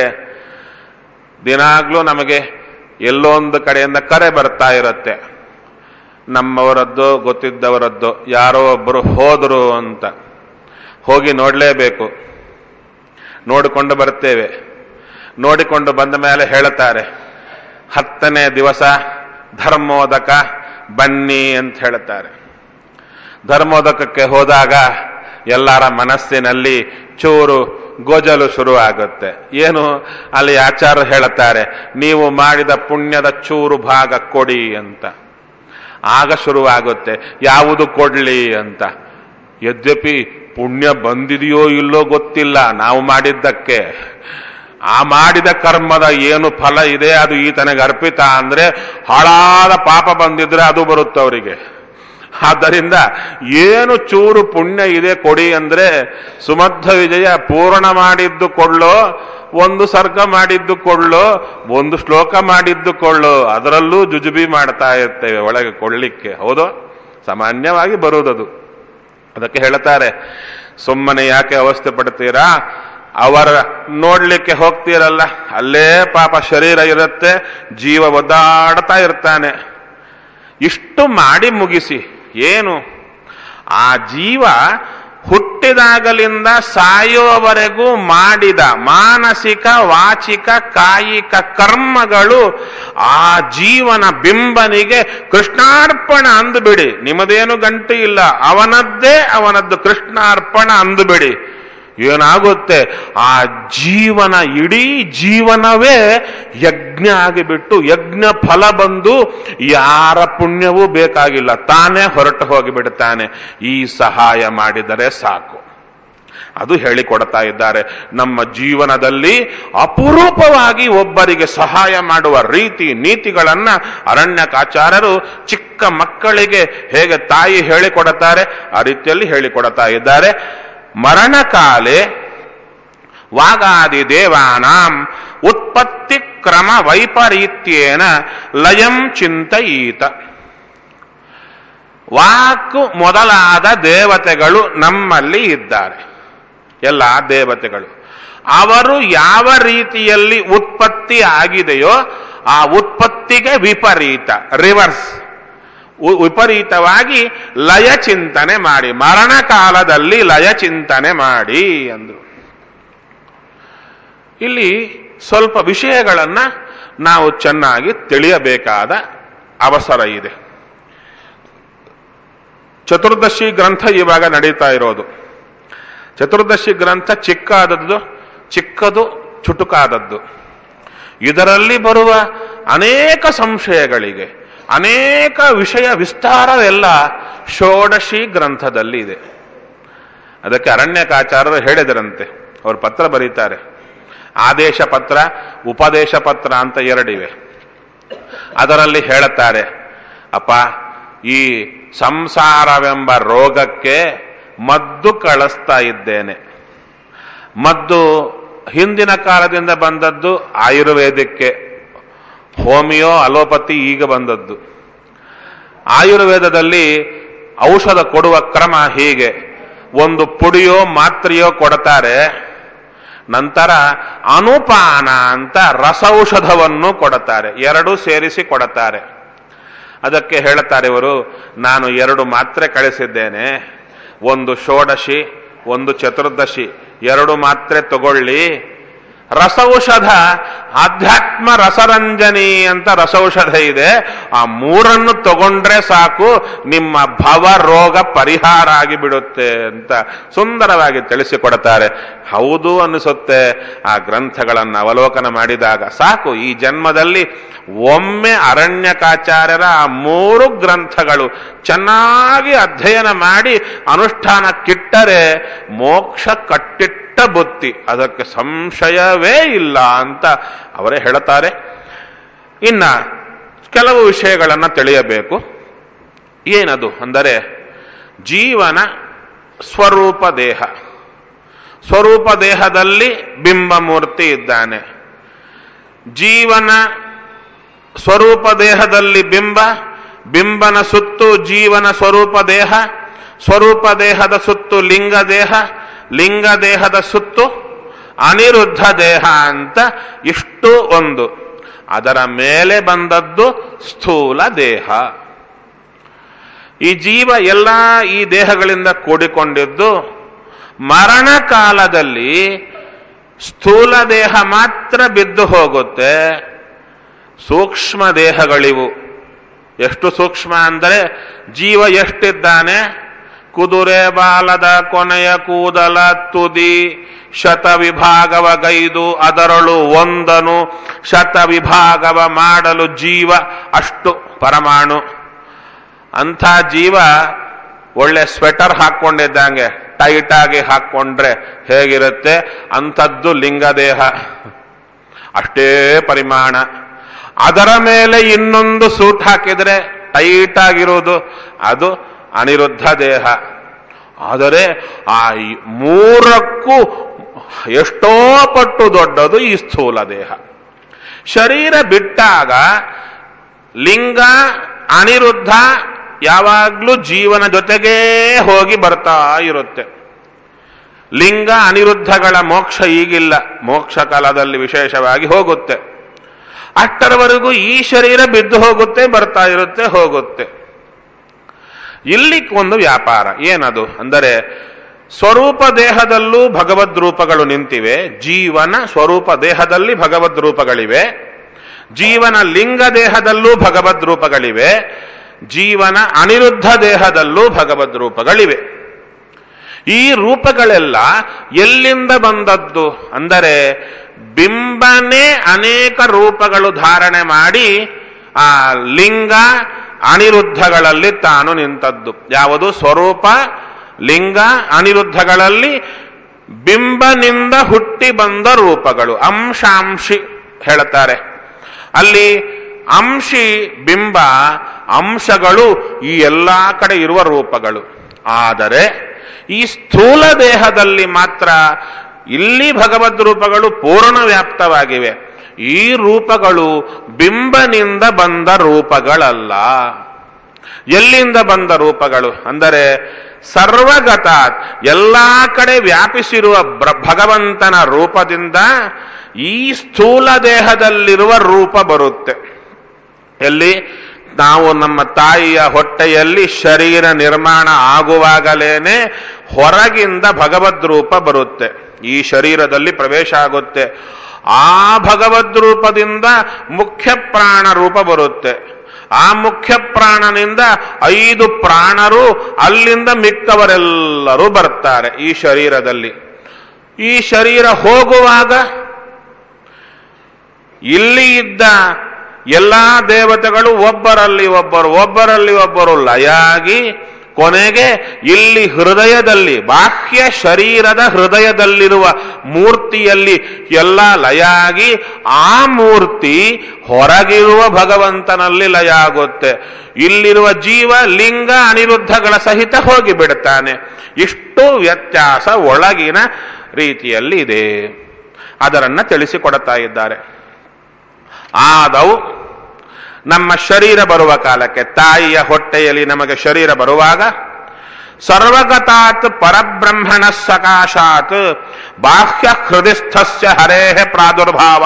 ದಿನಾಗ್ಲೂ ನಮಗೆ ಎಲ್ಲೊಂದು ಕಡೆಯಿಂದ ಕರೆ ಬರ್ತಾ ಇರುತ್ತೆ, ನಮ್ಮವರದ್ದು ಗೊತ್ತಿದ್ದವರದ್ದು ಯಾರೋ ಒಬ್ಬರು ಹೋದರು ಅಂತ. ಹೋಗಿ ನೋಡಲೇಬೇಕು. ನೋಡಿಕೊಂಡು ಬರ್ತೇವೆ. ನೋಡಿಕೊಂಡು ಬಂದ ಮೇಲೆ ಹೇಳುತ್ತಾರೆ, 10ನೇ ದಿವಸ ಧರ್ಮೋದಕ ಬನ್ನಿ ಅಂತ ಹೇಳುತ್ತಾರೆ. ಧರ್ಮೋದಕಕ್ಕೆ ಹೋದಾಗ ಎಲ್ಲರ ಮನಸ್ಸಿನಲ್ಲಿ ಚೂರು ಗೋಜಲು ಶುರುವಾಗುತ್ತೆ. ಏನು? ಅಲ್ಲಿ ಆಚಾರ್ಯರು ಹೇಳುತ್ತಾರೆ, ನೀವು ಮಾಡಿದ ಪುಣ್ಯದ ಚೂರು ಭಾಗ ಕೊಡಿ ಅಂತ. ಆಗ ಶುರುವಾಗುತ್ತೆ ಯಾವುದು ಕೊಡ್ಲಿ ಅಂತ. ಯದ್ಯಪಿ ಪುಣ್ಯ ಬಂದಿದೆಯೋ ಇಲ್ಲೋ ಗೊತ್ತಿಲ್ಲ ನಾವು ಮಾಡಿದ್ದಕ್ಕೆ. ಆ ಮಾಡಿದ ಕರ್ಮದ ಏನು ಫಲ ಇದೆ ಅದು ಈತನಿಗೆ ಅರ್ಪಿತ ಅಂದ್ರೆ ಹಾಳಾದ ಪಾಪ ಬಂದಿದ್ರೆ ಅದು ಬರುತ್ತೆ ಅವರಿಗೆ. ಆದ್ದರಿಂದ ಏನು ಚೂರು ಪುಣ್ಯ ಇದೆ ಕೊಡಿ ಅಂದ್ರೆ ಸುಮಧ್ವ ವಿಜಯ ಪೂರ್ಣ ಮಾಡಿದ್ದು ಕೊಳ್ಳೋ, ಒಂದು ಸರ್ಗ ಮಾಡಿದ್ದು ಕೊಳ್ಳೋ, ಒಂದು ಶ್ಲೋಕ ಮಾಡಿದ್ದು ಕೊಳ್ಳೋ, ಅದರಲ್ಲೂ ಜುಜುಬಿ ಮಾಡ್ತಾ ಇರ್ತೇವೆ ಒಳಗೆ ಕೊಳ್ಳಿಕ್ಕೆ. ಹೌದು, ಸಾಮಾನ್ಯವಾಗಿ ಬರುವುದದು. ಅದಕ್ಕೆ ಹೇಳ್ತಾರೆ, ಸುಮ್ಮನೆ ಯಾಕೆ ಅವಸ್ಥೆ ಪಡ್ತೀರಾ, ಅವರ ನೋಡ್ಲಿಕ್ಕೆ ಹೋಗ್ತೀರಲ್ಲ, ಅಲ್ಲೇ ಪಾಪ ಶರೀರ ಇರುತ್ತೆ, ಜೀವ ಒದ್ದಾಡ್ತಾ ಇರ್ತಾನೆ. ಇಷ್ಟು ಮಾಡಿ ಮುಗಿಸಿ ಏನು, ಆ ಜೀವ ಹುಟ್ಟಿದಾಗಲಿಂದ ಸಾಯೋವರೆಗೂ ಮಾಡಿದ ಮಾನಸಿಕ ವಾಚಿಕ ಕಾಯಿಕ ಕರ್ಮಗಳು ಆ ಜೀವನ ಬಿಂಬನಿಗೆ ಕೃಷ್ಣಾರ್ಪಣ ಅಂದುಬಿಡಿ. ನಿಮ್ಮದೇನು ಗಂಟು ಇಲ್ಲ, ಅವನದ್ದು ಕೃಷ್ಣಾರ್ಪಣ ಅಂದುಬಿಡಿ. ಏನಾಗುತ್ತೆ, ಆ ಜೀವನ ಇಡೀ ಜೀವನವೇ ಯಜ್ಞ ಆಗಿಬಿಟ್ಟು ಯಜ್ಞ ಫಲ ಬಂದು ಯಾರ ಪುಣ್ಯವೂ ಬೇಕಾಗಿಲ್ಲ, ತಾನೇ ಹೊರಟು ಹೋಗಿಬಿಡುತ್ತಾನೆ. ಈ ಸಹಾಯ ಮಾಡಿದರೆ ಸಾಕು. ಅದು ಹೇಳಿಕೊಡ್ತಾ ಇದ್ದಾರೆ. ನಮ್ಮ ಜೀವನದಲ್ಲಿ ಅಪರೂಪವಾಗಿ ಒಬ್ಬರಿಗೆ ಸಹಾಯ ಮಾಡುವ ರೀತಿ ನೀತಿಗಳನ್ನ ಅರಣ್ಯಕಾಚಾರ್ಯರು ಚಿಕ್ಕ ಮಕ್ಕಳಿಗೆ ಹೇಗೆ ತಾಯಿ ಹೇಳಿಕೊಡುತ್ತಾರೆ ಆ ರೀತಿಯಲ್ಲಿ ಹೇಳಿಕೊಡ್ತಾ ಇದ್ದಾರೆ. ಮರಣಕಾಲೆ ವಾಗಾದಿ ದೇವಾನಾಂ ಉತ್ಪತ್ತಿ ಕ್ರಮ ವೈಪರೀತ್ಯೇನ ಲಯಂ ಚಿಂತಯೀತ. ವಾಕ್ ಮೊದಲಾದ ದೇವತೆಗಳು ನಮ್ಮಲ್ಲಿ ಇದ್ದಾರೆ, ಎಲ್ಲ ದೇವತೆಗಳು. ಅವರು ಯಾವ ರೀತಿಯಲ್ಲಿ ಉತ್ಪತ್ತಿ ಆಗಿದೆಯೋ ಆ ಉತ್ಪತ್ತಿಗೆ ವಿಪರೀತ, ರಿವರ್ಸ್, ವಿಪರೀತವಾಗಿ ಲಯ ಚಿಂತನೆ ಮಾಡಿ, ಮರಣ ಕಾಲದಲ್ಲಿ ಲಯ ಚಿಂತನೆ ಮಾಡಿ ಅಂದ್ರು. ಇಲ್ಲಿ ಸ್ವಲ್ಪ ವಿಷಯಗಳನ್ನ ನಾವು ಚೆನ್ನಾಗಿ ತಿಳಿಯಬೇಕಾದ ಅವಸರ ಇದೆ. ಚತುರ್ದಶಿ ಗ್ರಂಥ ಇವಾಗ ನಡೀತಾ ಇರೋದು. ಚತುರ್ದಶಿ ಗ್ರಂಥ ಚಿಕ್ಕದು ಚುಟುಕಾದದ್ದು. ಇದರಲ್ಲಿ ಬರುವ ಅನೇಕ ಸಂಶಯಗಳಿಗೆ ಅನೇಕ ವಿಷಯ ವಿಸ್ತಾರವೆಲ್ಲ ಷೋಡಶಿ ಗ್ರಂಥದಲ್ಲಿ ಇದೆ. ಅದಕ್ಕೆ ಅರಣ್ಯಕಾಚಾರ್ಯರು ಹೇಳಿದರಂತೆ, ಅವರು ಪತ್ರ ಬರೀತಾರೆ. ಆದೇಶ ಪತ್ರ, ಉಪದೇಶ ಪತ್ರ ಅಂತ ಎರಡಿವೆ. ಅದರಲ್ಲಿ ಹೇಳುತ್ತಾರೆ, ಅಪ್ಪ, ಈ ಸಂಸಾರವೆಂಬ ರೋಗಕ್ಕೆ ಮದ್ದು ಕಳಿಸ್ತಾ ಇದ್ದೇನೆ. ಮದ್ದು ಹಿಂದಿನ ಕಾಲದಿಂದ ಬಂದದ್ದು ಆಯುರ್ವೇದಕ್ಕೆ, ಹೋಮಿಯೋ ಅಲೋಪತಿ ಈಗ ಬಂದದ್ದು. ಆಯುರ್ವೇದದಲ್ಲಿ ಔಷಧ ಕೊಡುವ ಕ್ರಮ ಹೀಗೆ, ಒಂದು ಪುಡಿಯೋ ಮಾತ್ರೆಯೋ ಕೊಡ್ತಾರೆ, ನಂತರ ಅನುಪಾನ ಅಂತ ರಸೌಷಧವನ್ನು ಕೊಡುತ್ತಾರೆ, ಎರಡೂ ಸೇರಿಸಿ ಕೊಡುತ್ತಾರೆ. ಅದಕ್ಕೆ ಹೇಳುತ್ತಾರೆ ಇವರು, ನಾನು 2 ಮಾತ್ರೆ ಕಳಿಸಿದ್ದೇನೆ, ಒಂದು ಷೋಡಶಿ ಒಂದು ಚತುರ್ದಶಿ, 2 ಮಾತ್ರೆ ತಗೊಳ್ಳಿ. ರಸೌಷಧ ಆಧ್ಯಾತ್ಮ ರಸರಂಜನಿ ಅಂತ ರಸೌಷಧ ಇದೆ, ಆ 3 ತಗೊಂಡ್ರೆ ಸಾಕು, ನಿಮ್ಮ ಭವ ರೋಗ ಪರಿಹಾರ ಆಗಿಬಿಡುತ್ತೆ ಅಂತ ಸುಂದರವಾಗಿ ತಿಳಿಸಿಕೊಡ್ತಾರೆ. ಹೌದು ಅನಿಸುತ್ತೆ. ಆ ಗ್ರಂಥಗಳನ್ನು ಅವಲೋಕನ ಮಾಡಿದಾಗ ಸಾಕು, ಈ ಜನ್ಮದಲ್ಲಿ ಒಮ್ಮೆ ಅರಣ್ಯಕಾಚಾರ್ಯರ ಆ 3 ಗ್ರಂಥಗಳು ಚೆನ್ನಾಗಿ ಅಧ್ಯಯನ ಮಾಡಿ ಅನುಷ್ಠಾನಕ್ಕಿಟ್ಟರೆ ಮೋಕ್ಷ ಕಟ್ಟಿಟ್ಟ ಬುತ್ತಿ, ಅದಕ್ಕೆ ಸಂಶಯವೇ ಇಲ್ಲ ಅಂತ ಅವರೇ ಹೇಳುತ್ತಾರೆ. ಇನ್ನ ಕೆಲವು ವಿಷಯಗಳನ್ನು ತಿಳಿಯಬೇಕು. ಏನದು ಅಂದರೆ, ಜೀವನ ಸ್ವರೂಪ ದೇಹ, ಸ್ವರೂಪ ದೇಹದಲ್ಲಿ ಬಿಂಬಮೂರ್ತಿ ಇದ್ದಾನೆ. ಜೀವನ ಸ್ವರೂಪ ದೇಹದಲ್ಲಿ ಬಿಂಬ, ಬಿಂಬನ ಸುತ್ತು ಜೀವನ ಸ್ವರೂಪ ದೇಹ, ಸ್ವರೂಪ ದೇಹದ ಸುತ್ತು ಲಿಂಗ ದೇಹ, ಲಿಂಗ ದೇಹದ ಸುತ್ತು ಅನಿರುದ್ಧ ದೇಹ ಅಂತ ಇಷ್ಟು ಒಂದು. ಅದರ ಮೇಲೆ ಬಂದದ್ದು ಸ್ಥೂಲ ದೇಹ. ಈ ಜೀವ ಎಲ್ಲ ಈ ದೇಹಗಳಿಂದ ಕೂಡಿಕೊಂಡಿದ್ದು. ಮರಣ ಕಾಲದಲ್ಲಿ ಸ್ಥೂಲ ದೇಹ ಮಾತ್ರ ಬಿದ್ದು ಹೋಗುತ್ತೆ. ಸೂಕ್ಷ್ಮ ದೇಹಗಳಿವು. ಎಷ್ಟು ಸೂಕ್ಷ್ಮ ಅಂದರೆ, ಜೀವ ಎಷ್ಟಿದ್ದಾನೆ, ಕುದುರೆ ಬಾಲದ ಕೊನೆಯ ಕೂದಲ ತುದಿ ಶತವಿಭಾಗವ ಗೈದು ಅದರಳು ಒಂದನು ಶತವಿಭಾಗವ ಮಾಡಲು ಜೀವ ಅಷ್ಟು ಪರಮಾಣು. ಅಂಥ ಜೀವ ಒಳ್ಳೆ ಸ್ವೆಟರ್ ಹಾಕ್ಕೊಂಡಿದ್ದಂಗೆ ಟೈಟಾಗಿ ಹಾಕ್ಕೊಂಡ್ರೆ ಹೇಗಿರುತ್ತೆ ಅಂಥದ್ದು ಲಿಂಗದೇಹ, ಅಷ್ಟೇ ಪರಿಮಾಣ. ಅದರ ಮೇಲೆ ಇನ್ನೊಂದು ಸೂಟ್ ಹಾಕಿದರೆ ಟೈಟ್ ಆಗಿರೋದು ಅದು ಅನಿರುದ್ಧ ದೇಹ. ಆದರೆ ಆ ಮೂರಕ್ಕೂ ಎಷ್ಟೋ ಪಟ್ಟು ದೊಡ್ಡದು ಈ ಸ್ಥೂಲ ದೇಹ. ಶರೀರ ಬಿಟ್ಟಾಗ ಲಿಂಗ ಅನಿರುದ್ಧ ಯಾವಾಗಲೂ ಜೀವನ ಜೊತೆಗೇ ಹೋಗಿ ಬರ್ತಾ ಇರುತ್ತೆ. ಲಿಂಗ ಅನಿರುದ್ಧಗಳ ಮೋಕ್ಷ ಈಗಿಲ್ಲ, ಮೋಕ್ಷ ಕಾಲದಲ್ಲಿ ವಿಶೇಷವಾಗಿ ಹೋಗುತ್ತೆ. ಅಷ್ಟರವರೆಗೂ ಈ ಶರೀರ ಬಿದ್ದು ಹೋಗುತ್ತೆ, ಬರ್ತಾ ಇರುತ್ತೆ, ಹೋಗುತ್ತೆ. ಇಲ್ಲಿ ಒಂದು ವ್ಯಾಪಾರ ಏನದು ಅಂದರೆ, ಸ್ವರೂಪ ದೇಹದಲ್ಲೂ ಭಗವದ್ ರೂಪಗಳು ನಿಂತಿವೆ, ಜೀವನ ಸ್ವರೂಪ ದೇಹದಲ್ಲಿ ಭಗವದ್ ರೂಪಗಳಿವೆ, ಜೀವನ ಲಿಂಗ ದೇಹದಲ್ಲೂ ಭಗವದ್ ರೂಪಗಳಿವೆ, ಜೀವನ ಅನಿರುದ್ಧ ದೇಹದಲ್ಲೂ ಭಗವದ್ ರೂಪಗಳಿವೆ. ಈ ರೂಪಗಳೆಲ್ಲ ಎಲ್ಲಿಂದ ಬಂದದ್ದು ಅಂದರೆ, ಬಿಂಬನೇ ಅನೇಕ ರೂಪಗಳು ಧಾರಣೆ ಮಾಡಿ ಆ ಲಿಂಗ ಅನಿರುದ್ಧಗಳಲ್ಲಿ ತಾನು ನಿಂತದ್ದು. ಯಾವುದು? ಸ್ವರೂಪ ಲಿಂಗ ಅನಿರುದ್ಧಗಳಲ್ಲಿ ಬಿಂಬನಿಂದ ಹುಟ್ಟಿ ಬಂದ ರೂಪಗಳು. ಅಂಶಾಂಶಿ ಹೇಳುತ್ತಾರೆ. ಅಲ್ಲಿ ಅಂಶಿ ಬಿಂಬ, ಅಂಶಗಳು ಈ ಎಲ್ಲ ಕಡೆ ಇರುವ ರೂಪಗಳು. ಆದರೆ ಈ ಸ್ಥೂಲ ದೇಹದಲ್ಲಿ ಮಾತ್ರ ಇಲ್ಲಿ ಭಗವದ್ ರೂಪಗಳು ಪೂರ್ಣ ವ್ಯಾಪ್ತವಾಗಿವೆ. ಈ ರೂಪಗಳು ಬಿಂಬನಿಂದ ಬಂದ ರೂಪಗಳಲ್ಲ. ಎಲ್ಲಿಂದ ಬಂದ ರೂಪಗಳು ಅಂದರೆ, ಸರ್ವಗತಾತ್ ಎಲ್ಲ ಕಡೆ ವ್ಯಾಪಿಸಿರುವ ಭಗವಂತನ ರೂಪದಿಂದ ಈ ಸ್ಥೂಲ ದೇಹದಲ್ಲಿರುವ ರೂಪ ಬರುತ್ತೆ. ಎಲ್ಲಿ? ನಾವು ನಮ್ಮ ತಾಯಿಯ ಹೊಟ್ಟೆಯಲ್ಲಿ ಶರೀರ ನಿರ್ಮಾಣ ಆಗುವಾಗಲೇನೆ ಹೊರಗಿಂದ ಭಗವದ್ ರೂಪ ಬರುತ್ತೆ, ಈ ಶರೀರದಲ್ಲಿ ಪ್ರವೇಶ ಆಗುತ್ತೆ. ಆ ಭಗವದ್ ರೂಪದಿಂದ ಮುಖ್ಯ ಪ್ರಾಣ ರೂಪ ಬರುತ್ತೆ. ಆ ಮುಖ್ಯ ಪ್ರಾಣನಿಂದ 5 ಪ್ರಾಣರು, ಅಲ್ಲಿಂದ ಮಿಕ್ಕವರೆಲ್ಲರೂ ಬರ್ತಾರೆ ಈ ಶರೀರದಲ್ಲಿ. ಈ ಶರೀರ ಹೋಗುವಾಗ ಇಲ್ಲಿ ಇದ್ದ ಎಲ್ಲಾ ದೇವತೆಗಳು ಒಬ್ಬರಲ್ಲಿ ಒಬ್ಬರು ಲಯಾಗಿ ಕೊನೆಗೆ ಇಲ್ಲಿ ಹೃದಯದಲ್ಲಿ, ಬಾಹ್ಯ ಶರೀರದ ಹೃದಯದಲ್ಲಿರುವ ಮೂರ್ತಿಯಲ್ಲಿ ಎಲ್ಲ ಲಯಾಗಿ ಆ ಮೂರ್ತಿ ಹೊರಗಿರುವ ಭಗವಂತನಲ್ಲಿ ಲಯ ಆಗುತ್ತೆ. ಇಲ್ಲಿರುವ ಜೀವ ಲಿಂಗ ಅನಿರುದ್ಧಗಳ ಸಹಿತ ಹೋಗಿ ಬಿಡುತ್ತಾನೆ. ಇಷ್ಟು ವ್ಯತ್ಯಾಸ ಒಳಗಿನ ರೀತಿಯಲ್ಲಿ ಇದೆ. ಅದರನ್ನ ತಿಳಿಸಿಕೊಡುತ್ತಾ ಇದ್ದಾರೆ. ಆದವು ನಮ್ಮ ಶರೀರ ಬರುವ ಕಾಲಕ್ಕೆ, ತಾಯಿಯ ಹೊಟ್ಟೆಯಲ್ಲಿ ನಮಗೆ ಶರೀರ ಬರುವಾಗ, ಸರ್ವಗತಾತ್ ಪರಬ್ರಹ್ಮಣ ಸಕಾಶಾತ್ ಬಾಹ್ಯ ಹೃದಯಸ್ಥಸ್ಯ ಹರೇಃ ಪ್ರಾದುರ್ಭಾವ.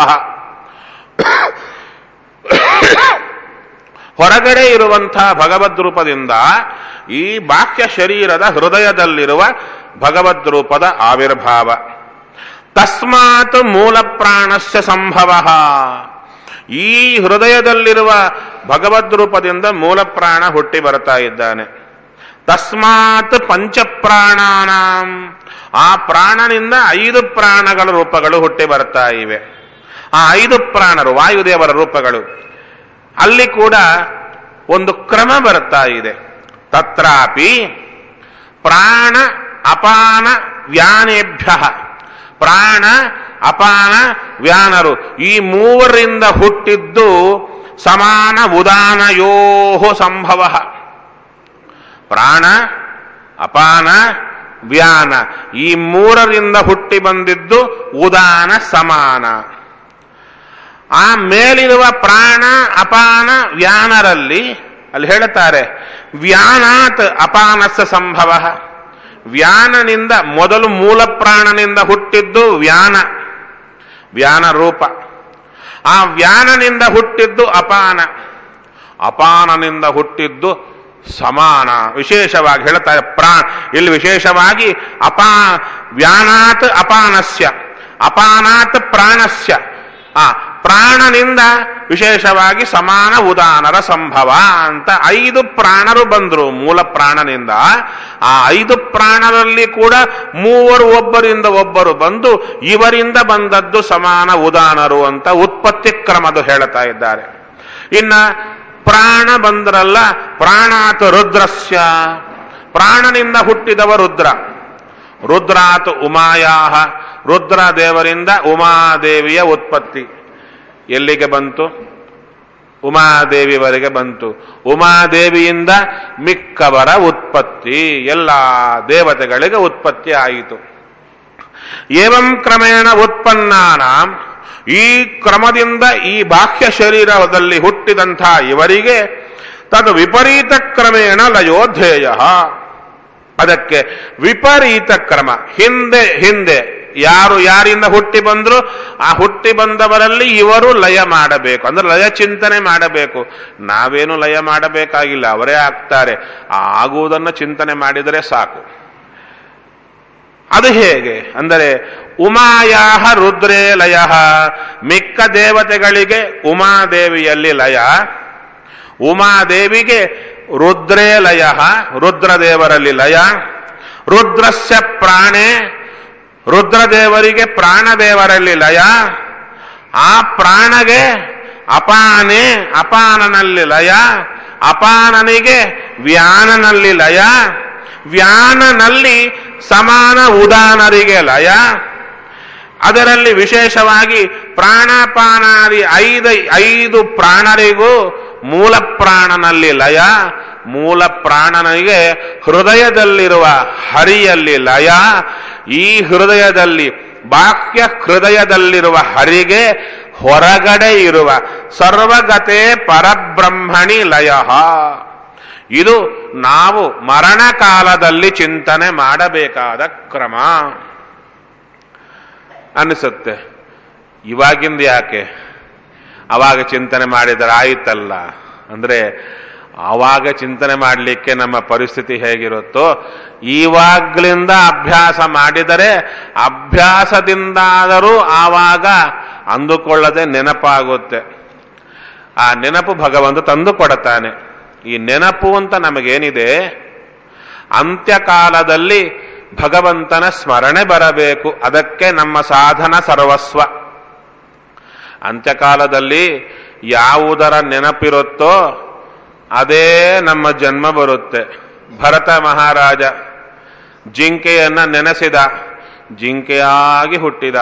ಹೊರಗಡೆ ಇರುವಂತಹ ಭಗವದ್ ರೂಪದಿಂದ ಈ ಬಾಹ್ಯ ಶರೀರದ ಹೃದಯದಲ್ಲಿರುವ ಭಗವದ್ ರೂಪದ ಆವಿರ್ಭಾವ. ತಸ್ಮಾತ್ ಮೂಲ ಪ್ರಾಣಸ್ಯ ಸಂಭವ. ಈ ಹೃದಯದಲ್ಲಿರುವ ಭಗವದ್ ರೂಪದಿಂದ ಮೂಲ ಪ್ರಾಣ ಹುಟ್ಟಿ ಬರ್ತಾ ಇದ್ದಾನೆ. ತಸ್ಮಾತ್ ಪಂಚಪ್ರಾಣಾನಾಂ, ಆ ಪ್ರಾಣನಿಂದ 5 ಪ್ರಾಣಗಳ ರೂಪಗಳು ಹುಟ್ಟಿ ಬರ್ತಾ ಇವೆ. ಆ 5 ಪ್ರಾಣರು ವಾಯುದೇವರ ರೂಪಗಳು. ಅಲ್ಲಿ ಕೂಡ ಒಂದು ಕ್ರಮ ಬರ್ತಾ ಇದೆ. ತತ್ರಾಪಿ ಪ್ರಾಣ ಅಪಾನ ವ್ಯಾನೇಭ್ಯ, ಪ್ರಾಣ ಅಪಾನ ವ್ಯಾನರು ಈ ಮೂವರಿಂದ ಹುಟ್ಟಿದ್ದು ಸಮಾನ ಉದಾನಯೋ ಸಂಭವ. ಪ್ರಾಣ ಅಪಾನ ವ್ಯಾನ ಈ ಮೂರರಿಂದ ಹುಟ್ಟಿ ಬಂದಿದ್ದು ಉದಾನ ಸಮಾನ. ಆ ಮೇಲಿರುವ ಪ್ರಾಣ ಅಪಾನ ವ್ಯಾನರಲ್ಲಿ ಅಲ್ಲಿ ಹೇಳುತ್ತಾರೆ, ವ್ಯಾನಾತ್ ಅಪಾನಸ್ಯ ಸಂಭವ. ವ್ಯಾನನಿಂದ ಮೊದಲು ಮೂಲ ಪ್ರಾಣನಿಂದ ಹುಟ್ಟಿದ್ದು ವ್ಯಾನ, ವ್ಯಾನ ರೂಪ. ಆ ವ್ಯಾನನಿಂದ ಹುಟ್ಟಿದ್ದು ಅಪಾನ, ಅಪಾನನಿಂದ ಹುಟ್ಟಿದ್ದು ಸಮಾನ. ವಿಶೇಷವಾಗಿ ಹೇಳ್ತಾರೆ ಇಲ್ಲಿ ವಿಶೇಷವಾಗಿ ವ್ಯಾನಾತ್ ಅಪಾನಸ್ಯ, ಅಪಾನಾತ್ ಪ್ರಾಣಸ್ಯ. ಪ್ರಾಣನಿಂದ ವಿಶೇಷವಾಗಿ ಸಮಾನ ಉದಾನರ ಸಂಭವ ಅಂತ 5 ಪ್ರಾಣರು ಬಂದರು ಮೂಲ ಪ್ರಾಣನಿಂದ. ಆ 5 ಪ್ರಾಣರಲ್ಲಿ ಕೂಡ ಮೂವರು ಒಬ್ಬರಿಂದ ಒಬ್ಬರು ಬಂದು ಇವರಿಂದ ಬಂದದ್ದು ಸಮಾನ ಉದಾನರು ಅಂತ ಉತ್ಪತ್ತಿ ಕ್ರಮದು ಹೇಳ್ತಾ ಇದ್ದಾರೆ. ಇನ್ನ ಪ್ರಾಣ ಬಂದ್ರಲ್ಲ, ಪ್ರಾಣಾತ್ ರುದ್ರಸ್ಯ, ಪ್ರಾಣನಿಂದ ಹುಟ್ಟಿದವ ರುದ್ರ. ರುದ್ರಾತ್ ಉಮಾಯಾಹ, ರುದ್ರ ದೇವರಿಂದ ಉಮಾದೇವಿಯ ಉತ್ಪತ್ತಿ ಎಲ್ಲಿಗೆ ಬಂತು? ಉಮಾದೇವಿವರೆಗೆ ಬಂತು. ಉಮಾದೇವಿಯಿಂದ ಮಿಕ್ಕವರ ಉತ್ಪತ್ತಿ, ಎಲ್ಲ ದೇವತೆಗಳಿಗೆ ಉತ್ಪತ್ತಿ ಆಯಿತು. ಏವಂ ಕ್ರಮೇಣ ಉತ್ಪನ್ನಾನಾಂ, ಈ ಕ್ರಮದಿಂದ ಈ ಬಾಹ್ಯ ಶರೀರದಲ್ಲಿ ಹುಟ್ಟಿದಂಥ ಇವರಿಗೆ ತದ್ ವಿಪರೀತ ಕ್ರಮೇಣ ಲಯೋಧ್ಯೇಯ, ಅದಕ್ಕೆ ವಿಪರೀತ ಕ್ರಮ, ಹಿಂದೆ ಹಿಂದೆ ಯಾರು ಯಾರಿಂದ ಹುಟ್ಟಿ ಬಂದ್ರು ಆ ಹುಟ್ಟಿ ಬಂದವರಲ್ಲಿ ಇವರು ಲಯ ಮಾಡಬೇಕು, ಅಂದ್ರೆ ಲಯ ಚಿಂತನೆ ಮಾಡಬೇಕು. ನಾವೇನು ಲಯ ಮಾಡಬೇಕಾಗಿಲ್ಲ, ಅವರೇ ಆಗ್ತಾರೆ. ಆಗುವುದನ್ನು ಚಿಂತನೆ ಮಾಡಿದರೆ ಸಾಕು. ಅದು ಹೇಗೆ ಅಂದರೆ ಉಮಾಯಾಹ ರುದ್ರೇ ಲಯ, ಮಿಕ್ಕ ದೇವತೆಗಳಿಗೆ ಉಮಾದೇವಿಯಲ್ಲಿ ಲಯ, ಉಮಾದೇವಿಗೆ ರುದ್ರೇ ಲಯ, ರುದ್ರದೇವರಲ್ಲಿ ಲಯ, ರುದ್ರಸ್ಯ ಪ್ರಾಣೇ, ರುದ್ರದೇವರಿಗೆ ಪ್ರಾಣದೇವರಲ್ಲಿ ಲಯ, ಆ ಪ್ರಾಣಗೆ ಅಪಾನೇ, ಅಪಾನನಲ್ಲಿ ಲಯ, ಅಪಾನನಿಗೆ ವ್ಯಾನನಲ್ಲಿ ಲಯ, ವ್ಯಾನನಲ್ಲಿ ಸಮಾನ ಉದಾನರಿಗೆ ಲಯ. ಅದರಲ್ಲಿ ವಿಶೇಷವಾಗಿ ಪ್ರಾಣಾಪಾನಾದಿ ಐದು ಪ್ರಾಣರಿಗೂ ಮೂಲ ಪ್ರಾಣನಲ್ಲಿ ಲಯ, ಮೂಲ ಪ್ರಾಣನಿಗೆ ಹೃದಯದಲ್ಲಿರುವ ಹರಿಯಲ್ಲಿ ಲಯ, ಈ ಹೃದಯದಲ್ಲಿ ಬಾಹ್ಯ ಹೃದಯದಲ್ಲಿರುವ ಹರಿಗೆ ಹೊರಗಡೆ ಇರುವ ಸರ್ವಗತೆ ಪರಬ್ರಹ್ಮಣಿ ಲಯ. ಇದು ನಾವು ಮರಣ ಕಾಲದಲ್ಲಿ ಚಿಂತನೆ ಮಾಡಬೇಕಾದ ಕ್ರಮ ಅನಿಸುತ್ತೆ. ಇವಾಗಿಂದ ಯಾಕೆ, ಅವಾಗ ಚಿಂತನೆ ಮಾಡಿದರೆ ಆಯಿತಲ್ಲ ಅಂದ್ರೆ, ಆವಾಗ ಚಿಂತನೆ ಮಾಡಲಿಕ್ಕೆ ನಮ್ಮ ಪರಿಸ್ಥಿತಿ ಹೇಗಿರುತ್ತೋ ಇವಾಗ್ಲಿಂದ ಅಭ್ಯಾಸ ಮಾಡಿದರೆ ಅಭ್ಯಾಸದಿಂದಾದರೂ ಆವಾಗ ಅಂದುಕೊಳ್ಳದೆ ನೆನಪಾಗುತ್ತೆ. ಆ ನೆನಪು ಭಗವಂತ ತಂದು ಕೊಡುತ್ತಾನೆ. ಈ ನೆನಪು ಅಂತ ನಮಗೇನಿದೆ, ಅಂತ್ಯಕಾಲದಲ್ಲಿ ಭಗವಂತನ ಸ್ಮರಣೆ ಬರಬೇಕು. ಅದಕ್ಕೆ ನಮ್ಮ ಸಾಧನ ಸರ್ವಸ್ವ. ಅಂತ್ಯಕಾಲದಲ್ಲಿ ಯಾವುದರ ನೆನಪಿರುತ್ತೋ ಅದೇ ನಮ್ಮ ಜನ್ಮ ಬರುತ್ತೆ. ಭರತ ಮಹಾರಾಜ ಜಿಂಕೆಯನ್ನ ನೆನೆಸಿದ, ಜಿಂಕೆಯಾಗಿ ಹುಟ್ಟಿದ.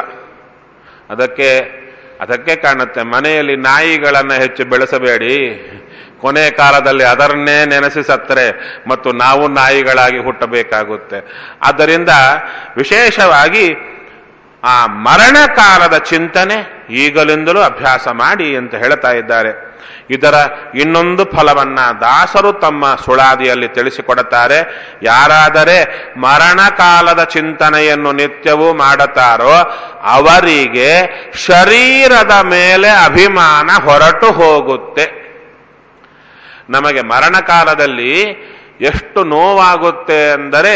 ಅದಕ್ಕೆ ಕಾಣುತ್ತೆ, ಮನೆಯಲ್ಲಿ ನಾಯಿಗಳನ್ನು ಹೆಚ್ಚು ಬೆಳೆಸಬೇಡಿ, ಕೊನೆ ಕಾಲದಲ್ಲಿ ಅದನ್ನೇ ನೆನೆಸಿ ಸತ್ತರೆ ಮತ್ತು ನಾವು ನಾಯಿಗಳಾಗಿ ಹುಟ್ಟಬೇಕಾಗುತ್ತೆ. ಆದ್ದರಿಂದ ವಿಶೇಷವಾಗಿ ಆ ಮರಣ ಕಾಲದ ಚಿಂತನೆ ಈಗಲಿಂದಲೂ ಅಭ್ಯಾಸ ಮಾಡಿ ಅಂತ ಹೇಳ್ತಾ ಇದ್ದಾರೆ. ಇದರ ಇನ್ನೊಂದು ಫಲವನ್ನ ದಾಸರು ತಮ್ಮ ಸುಳಾದಿಯಲ್ಲಿ ತಿಳಿಸಿಕೊಡುತ್ತಾರೆ. ಯಾರಾದರೆ ಮರಣ ಕಾಲದ ಚಿಂತನೆಯನ್ನು ನಿತ್ಯವೂ ಮಾಡುತ್ತಾರೋ ಅವರಿಗೆ ಶರೀರದ ಮೇಲೆ ಅಭಿಮಾನ ಹೊರಟು ಹೋಗುತ್ತೆ. ನಮಗೆ ಮರಣ ಕಾಲದಲ್ಲಿ ಎಷ್ಟು ನೋವಾಗುತ್ತೆ ಅಂದರೆ,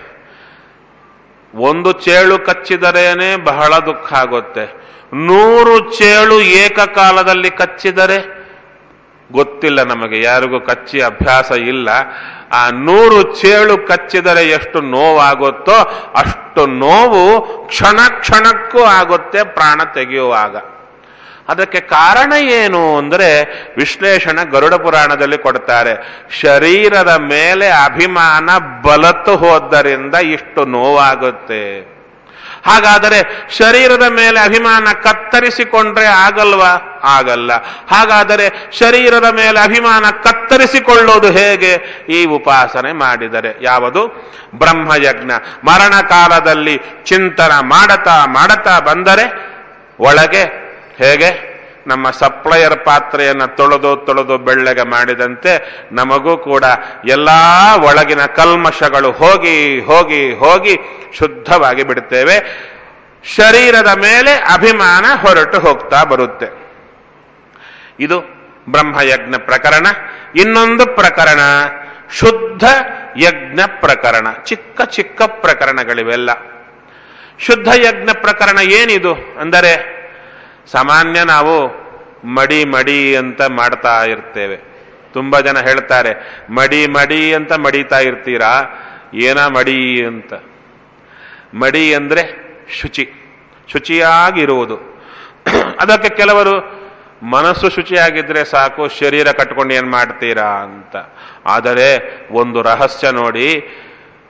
ಒಂದು ಚೇಳು ಕಚ್ಚಿದರೇನೆ ಬಹಳ ದುಃಖ ಆಗುತ್ತೆ. 100 ಚೇಳು ಏಕಕಾಲದಲ್ಲಿ ಕಚ್ಚಿದರೆ ಗೊತ್ತಿಲ್ಲ, ನಮಗೆ ಯಾರಿಗೂ ಕಚ್ಚಿ ಅಭ್ಯಾಸ ಇಲ್ಲ. ಆ 100 ಚೇಳು ಕಚ್ಚಿದರೆ ಎಷ್ಟು ನೋವಾಗುತ್ತೋ ಅಷ್ಟು ನೋವು ಕ್ಷಣ ಕ್ಷಣಕ್ಕೂ ಆಗುತ್ತೆ ಪ್ರಾಣ ತೆಗೆಯುವಾಗ. ಅದಕ್ಕೆ ಕಾರಣ ಏನು ಅಂದರೆ ವಿಶ್ಲೇಷಣೆ ಗರುಡ ಪುರಾಣದಲ್ಲಿ ಕೊಡ್ತಾರೆ. ಶರೀರದ ಮೇಲೆ ಅಭಿಮಾನ ಬಲತು ಹೋದ್ದರಿಂದ ಇಷ್ಟು ನೋವಾಗುತ್ತೆ. ಹಾಗಾದರೆ ಶರೀರದ ಮೇಲೆ ಅಭಿಮಾನ ಕತ್ತರಿಸಿಕೊಂಡ್ರೆ ಆಗಲ್ವಾ? ಆಗಲ್ಲ. ಹಾಗಾದರೆ ಶರೀರದ ಮೇಲೆ ಅಭಿಮಾನ ಕತ್ತರಿಸಿಕೊಳ್ಳೋದು ಹೇಗೆ? ಈ ಉಪಾಸನೆ ಮಾಡಿದರೆ. ಯಾವುದು? ಬ್ರಹ್ಮಯಜ್ಞ. ಮರಣ ಕಾಲದಲ್ಲಿ ಚಿಂತನ ಮಾಡತಾ ಬಂದರೆ ಒಳಗೆ ಹೇಗೆ ನಮ್ಮ ಸಪ್ಲೈಯರ್ ಪಾತ್ರೆಯನ್ನು ತೊಳೆದು ಬೆಳ್ಳಗೆ ಮಾಡಿದಂತೆ ನಮಗೂ ಕೂಡ ಎಲ್ಲಾ ಒಳಗಿನ ಕಲ್ಮಶಗಳು ಹೋಗಿ ಹೋಗಿ ಹೋಗಿ ಶುದ್ಧವಾಗಿ ಬಿಡುತ್ತೇವೆ. ಶರೀರದ ಮೇಲೆ ಅಭಿಮಾನ ಹೊರಟು ಹೋಗ್ತಾ ಬರುತ್ತೆ. ಇದು ಬ್ರಹ್ಮಯಜ್ಞ ಪ್ರಕರಣ. ಇನ್ನೊಂದು ಪ್ರಕರಣ ಶುದ್ಧ ಯಜ್ಞ ಪ್ರಕರಣ. ಚಿಕ್ಕ ಚಿಕ್ಕ ಪ್ರಕರಣಗಳಿವೆಲ್ಲ. ಶುದ್ಧ ಯಜ್ಞ ಪ್ರಕರಣ ಏನಿದು ಅಂದರೆ, ಸಾಮಾನ್ಯ ನಾವು ಮಡಿ ಅಂತ ಮಾಡ್ತಾ ಇರ್ತೇವೆ. ತುಂಬಾ ಜನ ಹೇಳ್ತಾರೆ, ಮಡಿ ಅಂತ ಮಡಿತಾ ಇರ್ತೀರಾ, ಏನ ಮಡಿ ಅಂತ. ಮಡಿ ಅಂದ್ರೆ ಶುಚಿಯಾಗಿರುವುದು. ಅದಕ್ಕೆ ಕೆಲವರು ಮನಸ್ಸು ಶುಚಿಯಾಗಿದ್ರೆ ಸಾಕು, ಶರೀರ ಕಟ್ಕೊಂಡು ಏನ್ ಮಾಡ್ತೀರಾ ಅಂತ. ಆದರೆ ಒಂದು ರಹಸ್ಯ ನೋಡಿ,